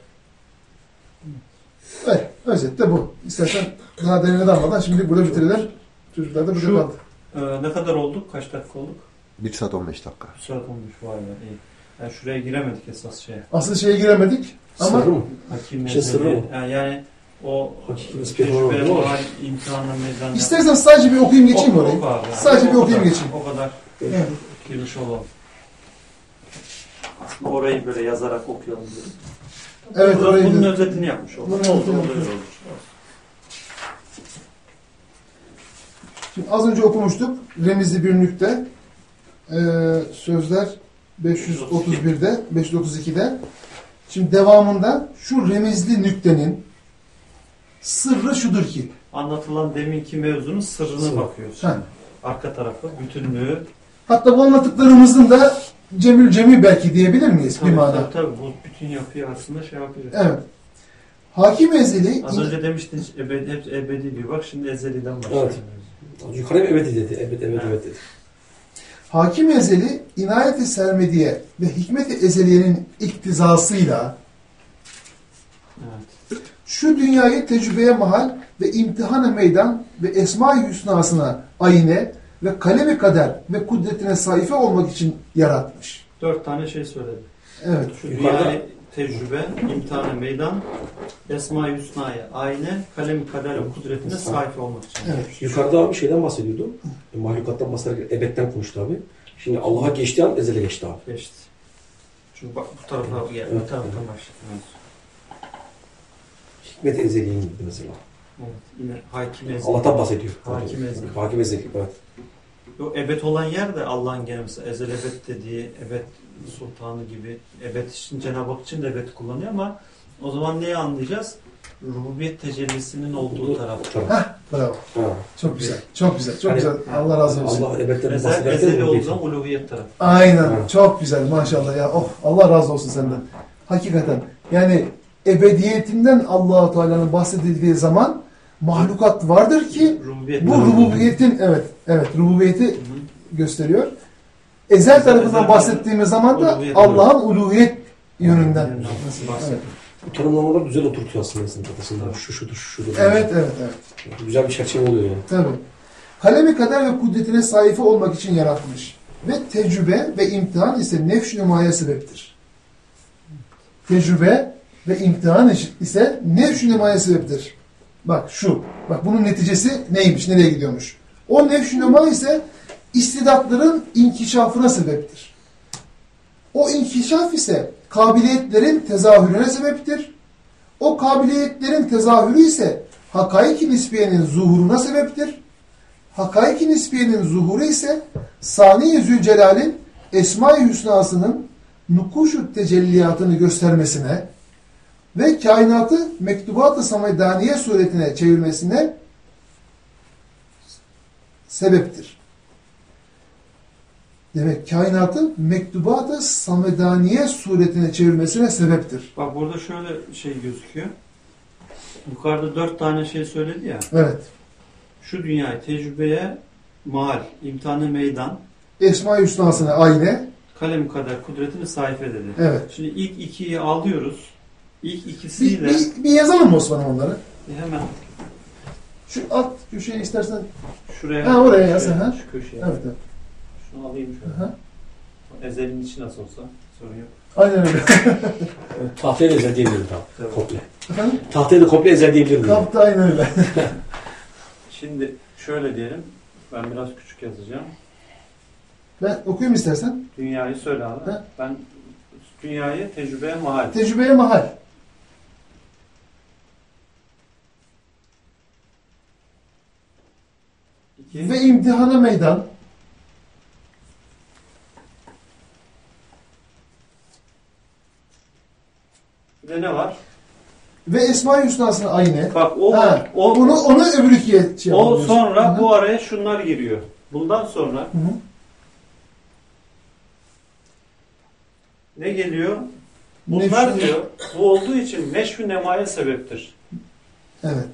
Evet, özetle bu. İstersen daha derine dalmadan şimdi burada bitirelim. Çocuklar da burada kaldı. Ne kadar olduk? Kaç dakika olduk? 1 saat 15 dakika. 1 saat olmuş. Vay be, iyi. Yani şuraya giremedik esas şeye. Asıl şeye giremedik. Ama Sırrı mı? Hakim İşte sırrı mezhebi. mı? Yani o Hakiki nispet var tecrübe, mı? moral, imtihanla meydan. istersen sadece bir okuyayım geçeyim orayı. Oku abi. Sadece bir O okuyayım kadar, geçeyim. O kadar Evet. girmiş olalım. Aslında orayı böyle yazarak okuyalım diyorum. Evet, orayı Bunun da- özetini yapmış olduk. Bunun Oldu, özetini olur, yapmış. olur. Şimdi az önce okumuştuk. Remizli bir nükte. Sözler 531'de, 532'de. Şimdi devamında şu remizli nüktenin sırrı şudur ki. Anlatılan deminki mevzunun sırrına Sırrı. bakıyoruz. Ha. Arka tarafı, bütünlüğü. Hatta bu anlattıklarımızın da cemil belki diyebilir miyiz bir manada? Tabii, bu bütün yapıyı aslında şey yapacağız. Evet. Hakim Ezeli Az önce demiştin ebedi, hep ebedi diyor. Bak şimdi ezeliden başlıyor. Evet. Yukarı hep evet dedi. Evet dedi. Hakim Ezeli inayet-i sermediye ve hikmet-i ezeliyenin iktizasıyla Evet. şu dünyayı tecrübeye mahal ve imtihana meydan ve esma-i hüsnasına ayine ve kalemi kader ve kudretine sayfa olmak için yaratmış. 4 tane şey söyledi. Evet. Şu Yukarıda- dünyayı tecrübe, imtihanı meydan, Esma-i Hüsna'ya ayne, kalem-i kader ve kudretine sahip olmak için. Evet. Yukarıda abi şeyden bahsediyordu. Mahlukattan bahsederken ebedden konuştu abi. Şimdi Allah'a geçtiği an ezele geçti abi. Geçti. Çünkü bak bu tarafa gel, bu Evet. taraftan başladı. Hikmet ezeliğin gibi mesela. Evet. Yine hakim ezeli. Allah'tan bahsediyor. Hakim ezeli. Hakim ezeli. Evet. O ebed olan yer de Allah'ın gene mesela ezel ebed dediği ebed sultanı gibi ebed için Cenab-ı Hak için de ebed kullanıyor ama o zaman neyi anlayacağız? Rububiyet tecellisinin olduğu taraf. Hah, bravo. Ha. Çok güzel. Çok güzel. Çok Hani- güzel. Allah razı olsun. Allah ebedden Ezel, bahsederken ezeli bu olduğu geçiyor. zaman uluhiyet tarafı. Aynen. Evet. Çok güzel. Maşallah ya. Oh, Allah razı olsun senden. Hakikaten. Yani ebediyetinden Allah-u Teala'nın bahsedildiği zaman mahlukat vardır ki Rububiyet bu tarafı. rububiyetin rububiyeti gösteriyor. Ezel tarafından bahsettiğimiz zaman da Uluhiyet. Allah'ın uluhiyet yönünden. bahsediyor. Bu tanımlamalar güzel oturtuyor aslında insanın kafasında. Şu şudur, şu şudur. Evet. Güzel bir çerçeve oluyor yani. Tabii. Kalemi kader ve kudretine sayfa olmak için yaratmış. Ve tecrübe ve imtihan ise nefş nümaya sebeptir. Tecrübe ve imtihan ise nefş nümaya sebeptir. Bak şu. Bak bunun neticesi neymiş? Nereye gidiyormuş? O nefş nüma ise istidatların inkişafına sebeptir. O inkişaf ise kabiliyetlerin tezahürüne sebeptir. O kabiliyetlerin tezahürü ise hakaik-i nisbiyenin zuhuruna sebeptir. Hakaik-i nisbiyenin zuhuru ise Sani-i Zülcelal'in Esma-i Hüsna'sının nukuşu tecelliyatını göstermesine ve kainatı mektubat-ı samedaniye suretine çevirmesine sebeptir. Demek kainatı mektubat-ı samedaniye suretine çevirmesine sebeptir. Bak burada şöyle şey gözüküyor. Yukarıda 4 tane şey söyledi ya. Evet. Şu dünyayı tecrübeye mal, imtihanı meydan, Esma-i Hüsna'sına ayne. kalem kadar kudretini sayfa dedi. Evet. Şimdi ilk ikiyi alıyoruz. İlk Bir, ikisiyle bir yazalım mı Osman'ım onları? hemen Şu alt köşeye istersen. şuraya Ha, oraya yaz, şöyle, ha. şu köşeye. Evet. Şunu alayım şöyle. Aha. Ezelin içi nasıl olsa sorun yok. Aynen öyle. Tahtaya da ezel diyebilirim tamam. Tabii. Komple. Efendim? Tahtaya da komple ezel diyebilirim. yani. Kapta aynen öyle. Şimdi şöyle diyelim. Ben biraz küçük yazacağım. Ben okuyayım istersen. Dünyayı söyle abi. He? Ben dünyayı tecrübeye mahal. Tecrübeye mahal. İki. Ve imtihana meydan. Bir de ne var? Ve Esma-i Hüsna'sına aynı. Bak o, Ha, o, onu öbür ikiye şey o yapıyoruz. sonra Hı. bu araya şunlar giriyor. Bundan sonra Hı hı. ne geliyor? Bunlar Neşvi- diyor, bu olduğu için neşv-i nemaya sebeptir. Evet.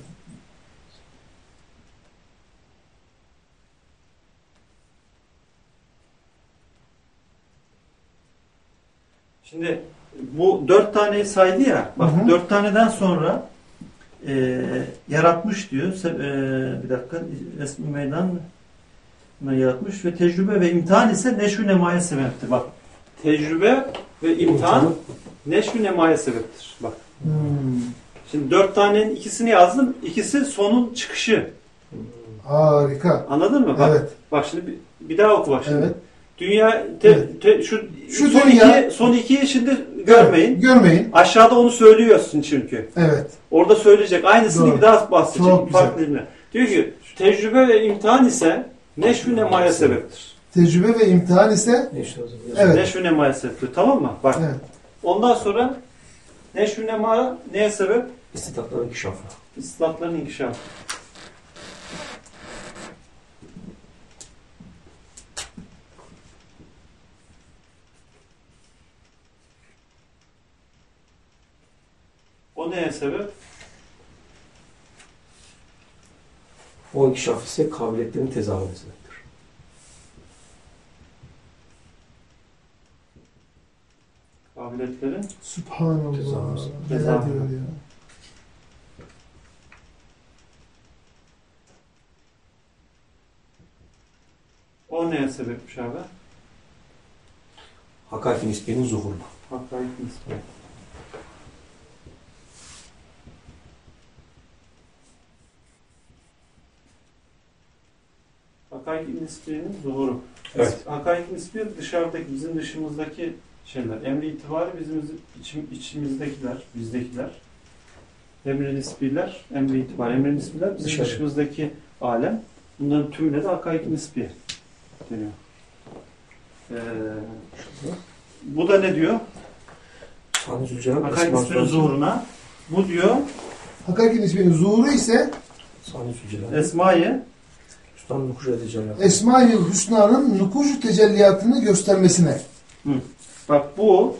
Şimdi bu 4 taneyi saydı ya, bak Hı hı. 4 taneden sonra yaratmış diyor. Bir dakika, resmi meydan yaratmış ve tecrübe ve imtihan ise neşv-i nemaya sebeptir. Bak, tecrübe ve imtihan neşv-i nemaya sebeptir. Bak. Hmm. Şimdi 4 tanenin ikisini yazdım. İkisi sonun çıkışı. Harika. Anladın mı? Bak, Evet. bak şimdi bir daha oku bak şimdi. Evet. Dünya Evet. şu dünya- son ikiyi şimdi görmeyin. Görmeyin. Aşağıda onu söylüyorsun çünkü. Evet. Orada söyleyecek. Aynısını Doğru. bir daha bahsedecek. Çok güzel. Farklı ilimle. Diyor ki tecrübe ve imtihan ise neşv-i nemaya sebeptir. Tecrübe ve imtihan ise evet. Neşv-i nemaya sebeptir. Tamam mı? Bak. Evet. Ondan sonra neşv-i nema neye sebep? İstidatların inkişafı. İstidatların inkişafı. O neye sebep? O inkişaf ise kabiliyetlerin tezahürü sebeptir. Kabiliyetlerin Subhanallah. Tezahür. Neler Tezahür. diyor ya. o neye sebepmiş abi? Hakaik-i nisbiyenin zuhuruna. Hakaik nispet. Hakaik nispenin zuhuru. Evet. Hakaik nispi dışarıdaki, bizim dışımızdaki şeyler. Emri itibarı bizim içimizdekiler, bizdekiler. Emri nisbiler, emri itibar. Emri nisbiler bizim Dışarı. dışımızdaki alem. Bunların tümüne de hakaik nispi deniyor. Bu da ne diyor? Sani Zülcelal Hakaik Esma nisbinin Hüsna'nın zuhuruna. Bu diyor Hakiki nisbenin zuhuru ise Sani Zülcelal Esma'yı Hüsna'nın nukuş edeceği. Esma-i Hüsna'nın nukuş tecelliyatını göstermesine. bak bu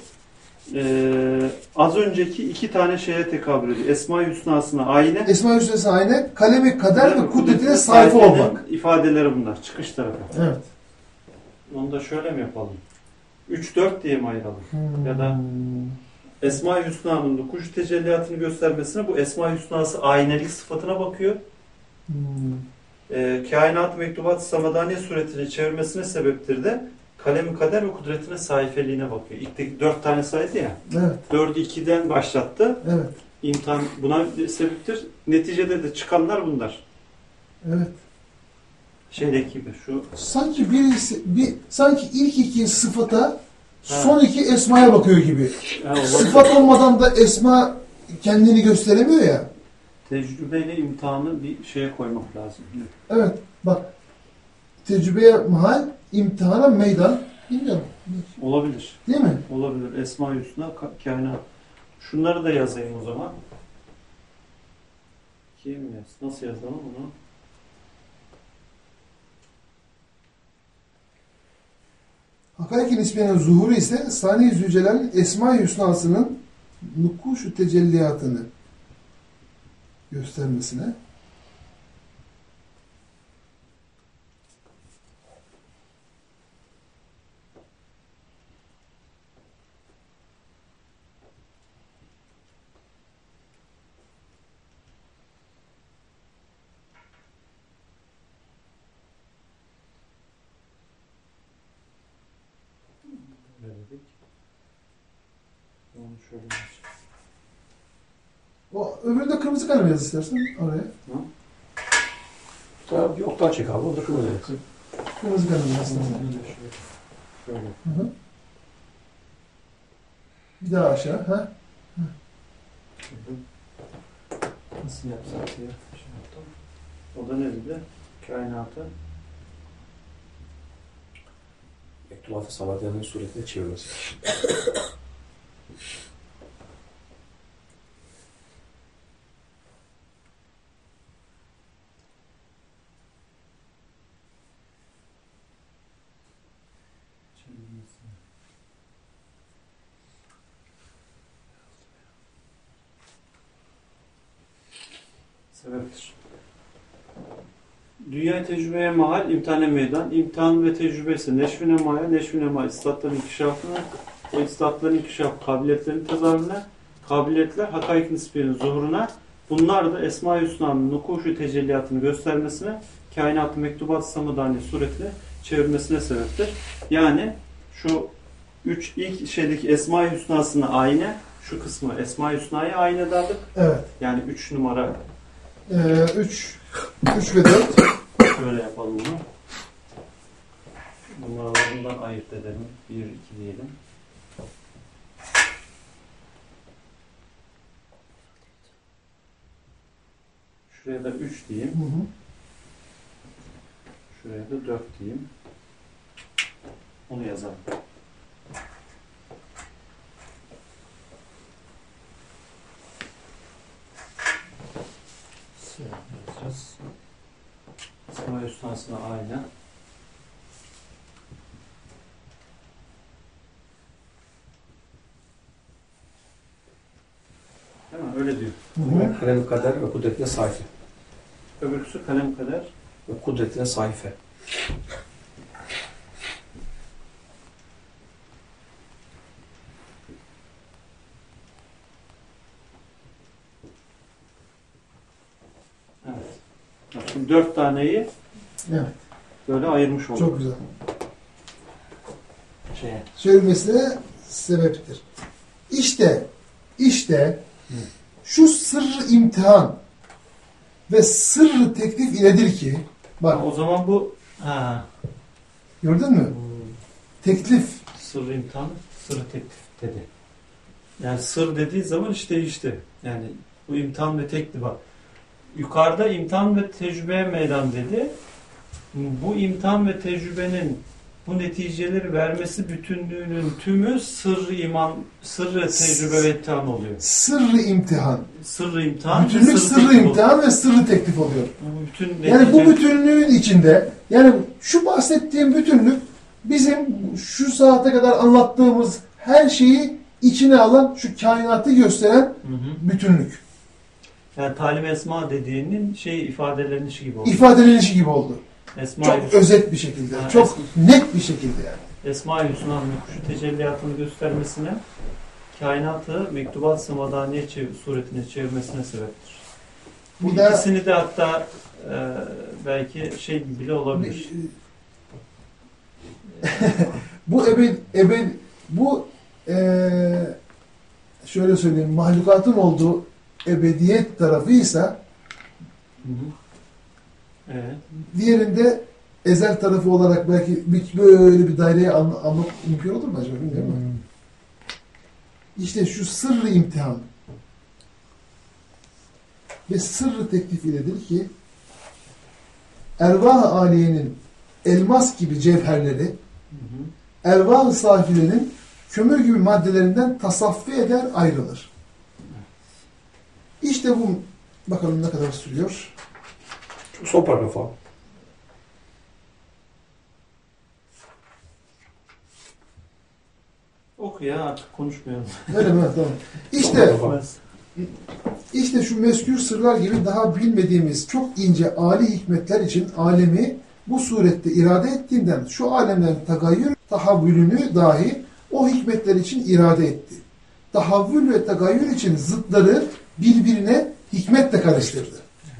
az önceki iki tane şeye tekabül ediyor. Esma-i Hüsna'sına ayine Esma-i Hüsna'sına aynı kalemi kader ve kudretine sahip olmak. ifadeleri bunlar. Çıkış tarafı. Evet. Onu da şöyle mi yapalım? 3-4 diye mi ayıralım? Ya da Esma-i Hüsna'nın nukuş tecelliyatını göstermesine bu Esma-i Hüsna'sı aynelik sıfatına bakıyor. Kainat Mektubat-ı Samadaniye suretini çevirmesine sebeptir de kalem-i kader ve kudretine sayfeliğine bakıyor. İlk 4 tane saydı ya. Evet. 4'ü 2'den başlattı. Evet. İmtihan buna bir sebeptir. Neticede de çıkanlar bunlar. Evet. Şeydeki gibi şu Sanki sanki ilk iki sıfata son iki esmaya bakıyor gibi. Sıfat olmadan da esma kendini gösteremiyor ya. tecrübeyle imtihanı bir şeye koymak lazım. Evet. Bak. Tecrübeye mahal, imtihana meydan. Bilmiyorum. Olabilir. Değil mi? Olabilir. Esma-i Hüsna, kainat. Şunları da yazayım o zaman. Kim yaz? Nasıl yazalım bunu? Hakaiki nisbenin zuhuru ise Sani Zülcelal'in Esma-i Hüsna'sının nukuş-u tecelliyatını göstermesine. Ne dedik? Onu şöyle yazayım. O öbürünü de kırmızı kalem yaz istersen oraya. Yoktan çek abi. O da kırmızı. Kırmızı kalem aslında. Şöyle. Hı hı. Bir daha aşağı. Ha? Nasıl yapsak diye şey yaptım. O da ne dedi? Kainatı. Mektubat-ı Samadiye'nin suretine çevirmesi. Sebeptir. Dünya tecrübeye mahal, imtihane meydan. İmtihan ve tecrübe ise neşvine maya, neşvine maya istatların inkişafına, o istatların inkişaf kabiliyetlerin tezahürüne, kabiliyetler hakaik nisbiyenin zuhuruna, bunlar da Esma-i Hüsna'nın nukuşu tecelliyatını göstermesine, kainatı mektubat-ı samadani suretine çevirmesine sebeptir. Yani şu ilk şeydeki Esma-i Hüsna'sına ayna, şu kısmı Esma-i Hüsna'ya ayna derdik. Evet. Yani 3 numara. 3 ve 4. Şöyle yapalım bunu. Numaralarından ayırt edelim. 1, 2 diyelim. Şuraya da 3 diyeyim. Hı hı. Şuraya da 4 diyeyim. Onu yazalım. Yazacağız. Esma Hüsna'sına ayna. Değil mi? Öyle diyor. Hı hı. Kalem kader ve kudretine sahife. Öbürküsü kalem kader. Ve kudretine sahife. Evet. Bak şimdi 4 taneyi Evet. böyle ayırmış olduk. Çok güzel. Şeye. Söylemesine sebeptir. İşte şu sırrı imtihan ve sırrı teklif iledir ki bak O zaman bu gördün mü? Teklif. Sırrı imtihan, sırrı teklif dedi. Yani sır dediği zaman işte. Yani bu imtihan ve teklif bak. Yukarıda imtihan ve tecrübeye meydan dedi. Bu imtihan ve tecrübenin bu neticeleri vermesi bütünlüğünün tümü sırrı iman, sırrı tecrübe ve imtihan oluyor. Sırrı imtihan. Sırrı imtihan, Bütünlük sırrı teklif imtihan ve sırrı teklif oluyor. oluyor. Bütün Yani bu bütünlüğün içinde yani şu bahsettiğim bütünlük bizim şu saate kadar anlattığımız her şeyi içine alan şu kainatı gösteren bütünlük. Yani talim esma dediğinin ifadelenişi gibi oldu. İfadelenişi gibi oldu. Esma-i Çok özet bir şekilde, Ha, çok net bir şekilde yani. Esma-i Hüsna'nın kuşu tecelliyatını göstermesine, kainatı mektubat-ı samadaniye suretine çevirmesine sebeptir. Bu Bir ikisini de hatta belki bile olabilir. Bu şöyle söyleyeyim, mahlukatın olduğu ebediyet tarafıysa Evet. diğerinde ezel tarafı olarak belki böyle bir daireye almak mümkün olur mu acaba bilmiyorum ama. İşte şu sırrı imtihan ve sırrı teklif iledir ki ervah-ı âliyenin elmas gibi cevherleri ervah-ı safilerin kömür gibi maddelerinden tasaffi eder ayrılır. İşte bu bakalım ne kadar sürüyor. Son paragraf abi. Oku ya artık konuşmayalım. Öyle mi? Tamam. İşte şu meskûr sırlar gibi daha bilmediğimiz çok ince âli hikmetler için alemi bu surette irade ettiğinden şu alemlerin tahavvülünü dahi o hikmetler için irade etti. Tahavvül ve tagayyür için zıtları birbirine hikmetle karıştırdı.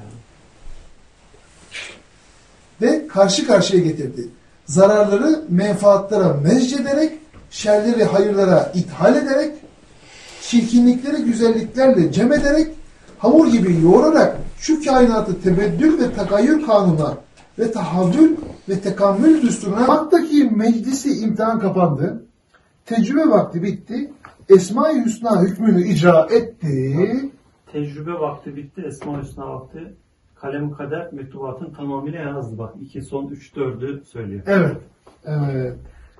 Ve karşı karşıya getirdi. Zararları menfaatlara mezcederek, şerleri hayırlara ithal ederek, çirkinlikleri güzelliklerle cem ederek, hamur gibi yoğurarak şu kainatı tebeddül ve tagayyür kanununa ve tahavvül ve tekamül düsturuna haktaki meclisi imtihan kapandı. Tecrübe vakti bitti. Esma-i Hüsna hükmünü icra etti. Tecrübe vakti bitti. Esma-i Hüsna vakti. Kalem-i kader mektubatın tamamıyla yazdı. Bak 2 son 3 4'ü söylüyor. Evet. Evet.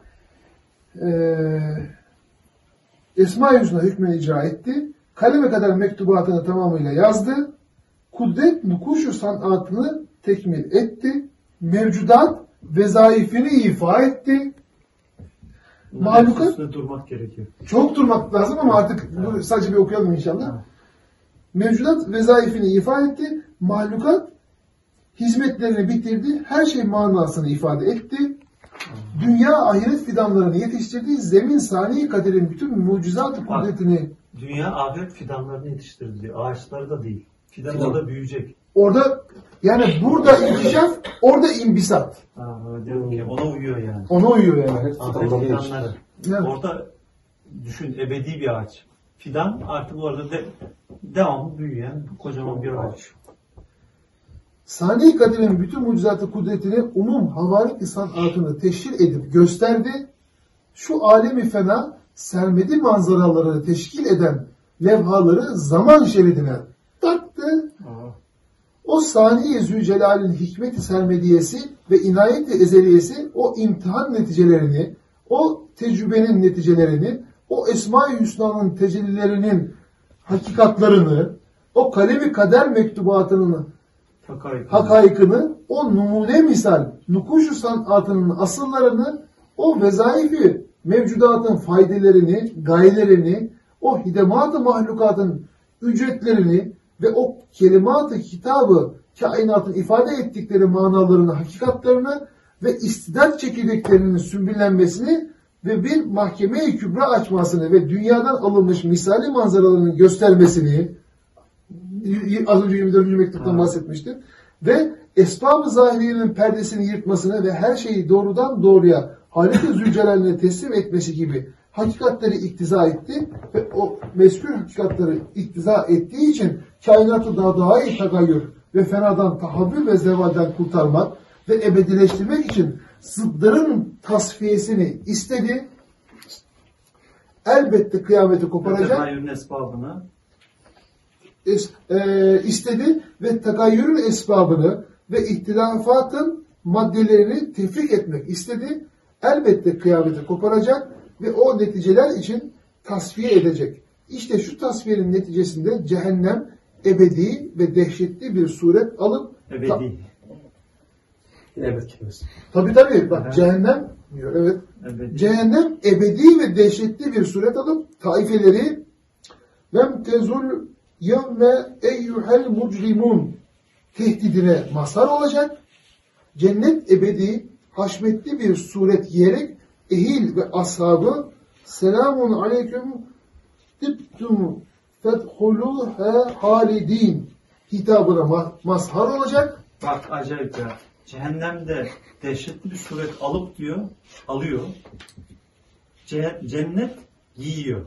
Esma-i Hüsna hükmünü icra etti. Kaleme kadar mektubatını tamamıyla yazdı. Kudret nukuşu sanatını tekmil etti. Mevcudat vezaifini ifa etti. Mahlukat Üstüne durmak gerekiyor. çok durmak lazım ama artık bunu sadece bir okuyalım inşallah. Evet. Mevcudat vezaifini ifa etti. Mahlukat hizmetlerini bitirdi. Her şey manasını ifade etti. Dünya ahiret fidanlarını yetiştirdi. Zemin sani kaderin bütün mucizat-ı kudretini Dünya ahiret fidanlarını yetiştirdi diyor. Ağaçları da değil. Fidan orada büyüyecek. orada yani burada inkişaf, orada imbisat. Diyorum ki ona uyuyor yani. Ona uyuyor yani. Ahiret fidanları. Evet. Orada düşün ebedi bir ağaç. Fidan artık orada devamlı büyüyen kocaman bir ağaç. Sani kaderin bütün mucizatı kudretini umum havarik sanatını teşhir edip gösterdi. Şu alemi fena sermedi manzaraları teşkil eden levhaları zaman şeridine taktı. O saniye Zülcelal'in hikmet-i sermediyesi ve inayet-i ezeliyesi o imtihan neticelerini, o tecrübenin neticelerini, o Esma-i Hüsna'nın tecellilerinin hakikatlarını, o kalem-i kader mektubatının hakaikını, o numune misal nukuş-u sanatının asıllarını, o vezaifi mevcudatın faydelerini, gayelerini, o hidemat-ı mahlukatın ücretlerini ve o kelimat-ı kitabı kainatın ifade ettikleri manalarını, hakikatlarını ve istidat çekirdeklerinin sümbüllenmesini ve bir mahkeme-i kübra açmasını ve dünyadan alınmış misali manzaralarını göstermesini, az önce 24. mektuptan bahsetmiştim, ve esbab-ı zahiriyenin perdesini yırtmasını ve her şeyi doğrudan doğruya Halik-i Zülcelal'ine teslim etmesi gibi hakikatleri iktiza etti ve o mezkür hakikatleri iktiza ettiği için kainatı daha iyi tagayyür ve fenadan tahabbül ve zevalden kurtarmak ve ebedileştirmek için zıdların tasfiyesini istedi. Elbette kıyameti koparacak. Tekayyürün esbabını istedi ve tekayyürün esbabını ve ihtilafatın maddelerini tefrik etmek istedi. Elbette kıyameti koparacak ve o neticeler için tasfiye edecek. İşte şu tasfiyenin neticesinde cehennem ebedi ve dehşetli bir suret alıp ebedi. Evet kelimesi. Tabii bak cehennem diyor, evet. Ebedi. Cehennem ebedi ve dehşetli bir suret alıp taifeleri lem tezul yevme eyyuhel mucrimun tehdidine mazhar olacak. Cennet ebedi haşmetli bir suret giyerek ehil ve ashabı selamun aleyküm tibtum fedhuluha halidin hitabına mazhar olacak. Bak acayip ya. Cehennemde dehşetli bir suret alıp diyor, alıyor. Cennet giyiyor.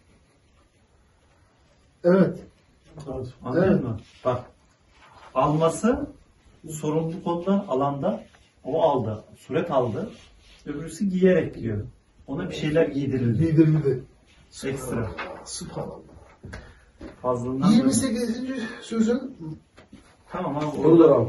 Evet. Anladın mı? Bak. Alması sorumluluk ondan, alanda o aldı. Suret aldı. Öbürüsü giyerek diyor. Ona bir şeyler giydirildi. Giydirildi. Ekstra. Subhanallah. Fazlından 28. sözün tamam abi. Onu da al.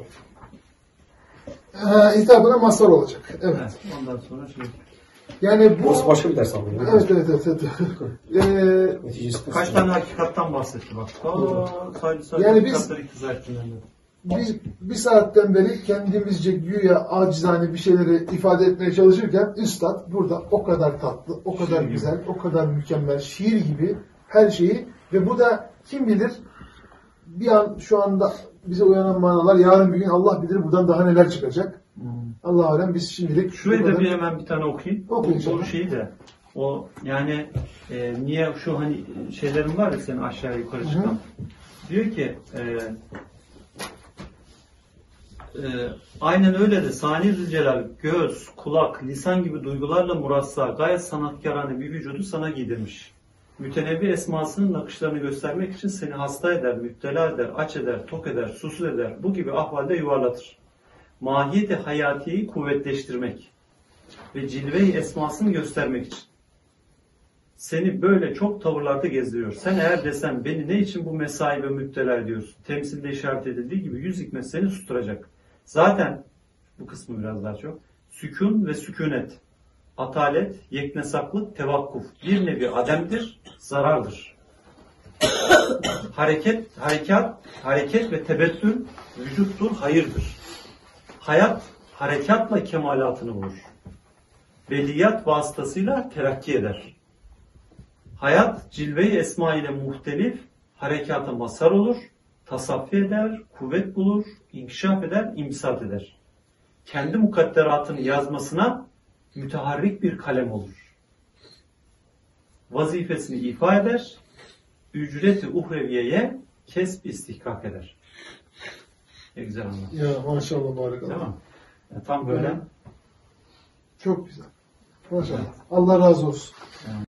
hitabına mazhar olacak. Evet. Evet, ondan sonra şey. Yani bu Orası başka bir ders alıyor. evet. Neticesi Kaç tane hakikattan bahsetti bak. Sadece Yani biz- hakikatleri iktiza ettiğinden beri. bir saatten beri kendimizce güya acizane bir şeyleri ifade etmeye çalışırken üstad burada o kadar tatlı, o kadar Şiir gibi. güzel, o kadar mükemmel, şiir gibi her şeyi ve bu da kim bilir bir an şu anda bize uyanan manalar yarın bir gün Allah bilir buradan daha neler çıkacak. Allah alem biz şimdilik Şurayı bu da kadar- bir hemen bir tane okuyayım. Okuyun Bu inşallah. şeyi de o yani niye şu hani şeylerin var ya senin aşağı yukarı çıkan. Diyor ki aynen öyle de Sani Zülcelal göz, kulak, lisan gibi duygularla murassa gayet sanatkarane bir vücudu sana giydirmiş. Mütenevvi esmasının nakışlarını göstermek için seni hasta eder, müptela eder, aç eder, tok eder, susuz eder, bu gibi ahvalde yuvarlatır. mahiyeti hayatiyi kuvvetleştirmek ve cilve-i esmasını göstermek için. Seni böyle çok tavırlarda gezdiriyor. Sen eğer desen beni ne için bu mesai ve müptela ediyorsun? Temsilde işaret edildiği gibi 100 hikmet seni susturacak. Zaten bu kısmı biraz daha çok. Sükun ve sükunet, atalet, yeknesaklık, tevakkuf bir nevi ademdir, zarardır. Hareket ve tebettül vücuttur, hayırdır. Hayat harekatla kemalatını bulur. Beliyat vasıtasıyla terakki eder. Hayat cilve-i esma ile muhtelif harekata mazhar olur, tasaffi eder, kuvvet bulur, inkişaf eder, imsat eder. Kendi mukadderatını yazmasına müteharrik bir kalem olur. Vazifesini ifa eder, ücreti uhreviyeye kesb istihkak eder. Ne güzel anlatmış. Ya maşallah barakallah. Tamam. Tam böyle. Çok güzel. Maşallah. Allah razı olsun.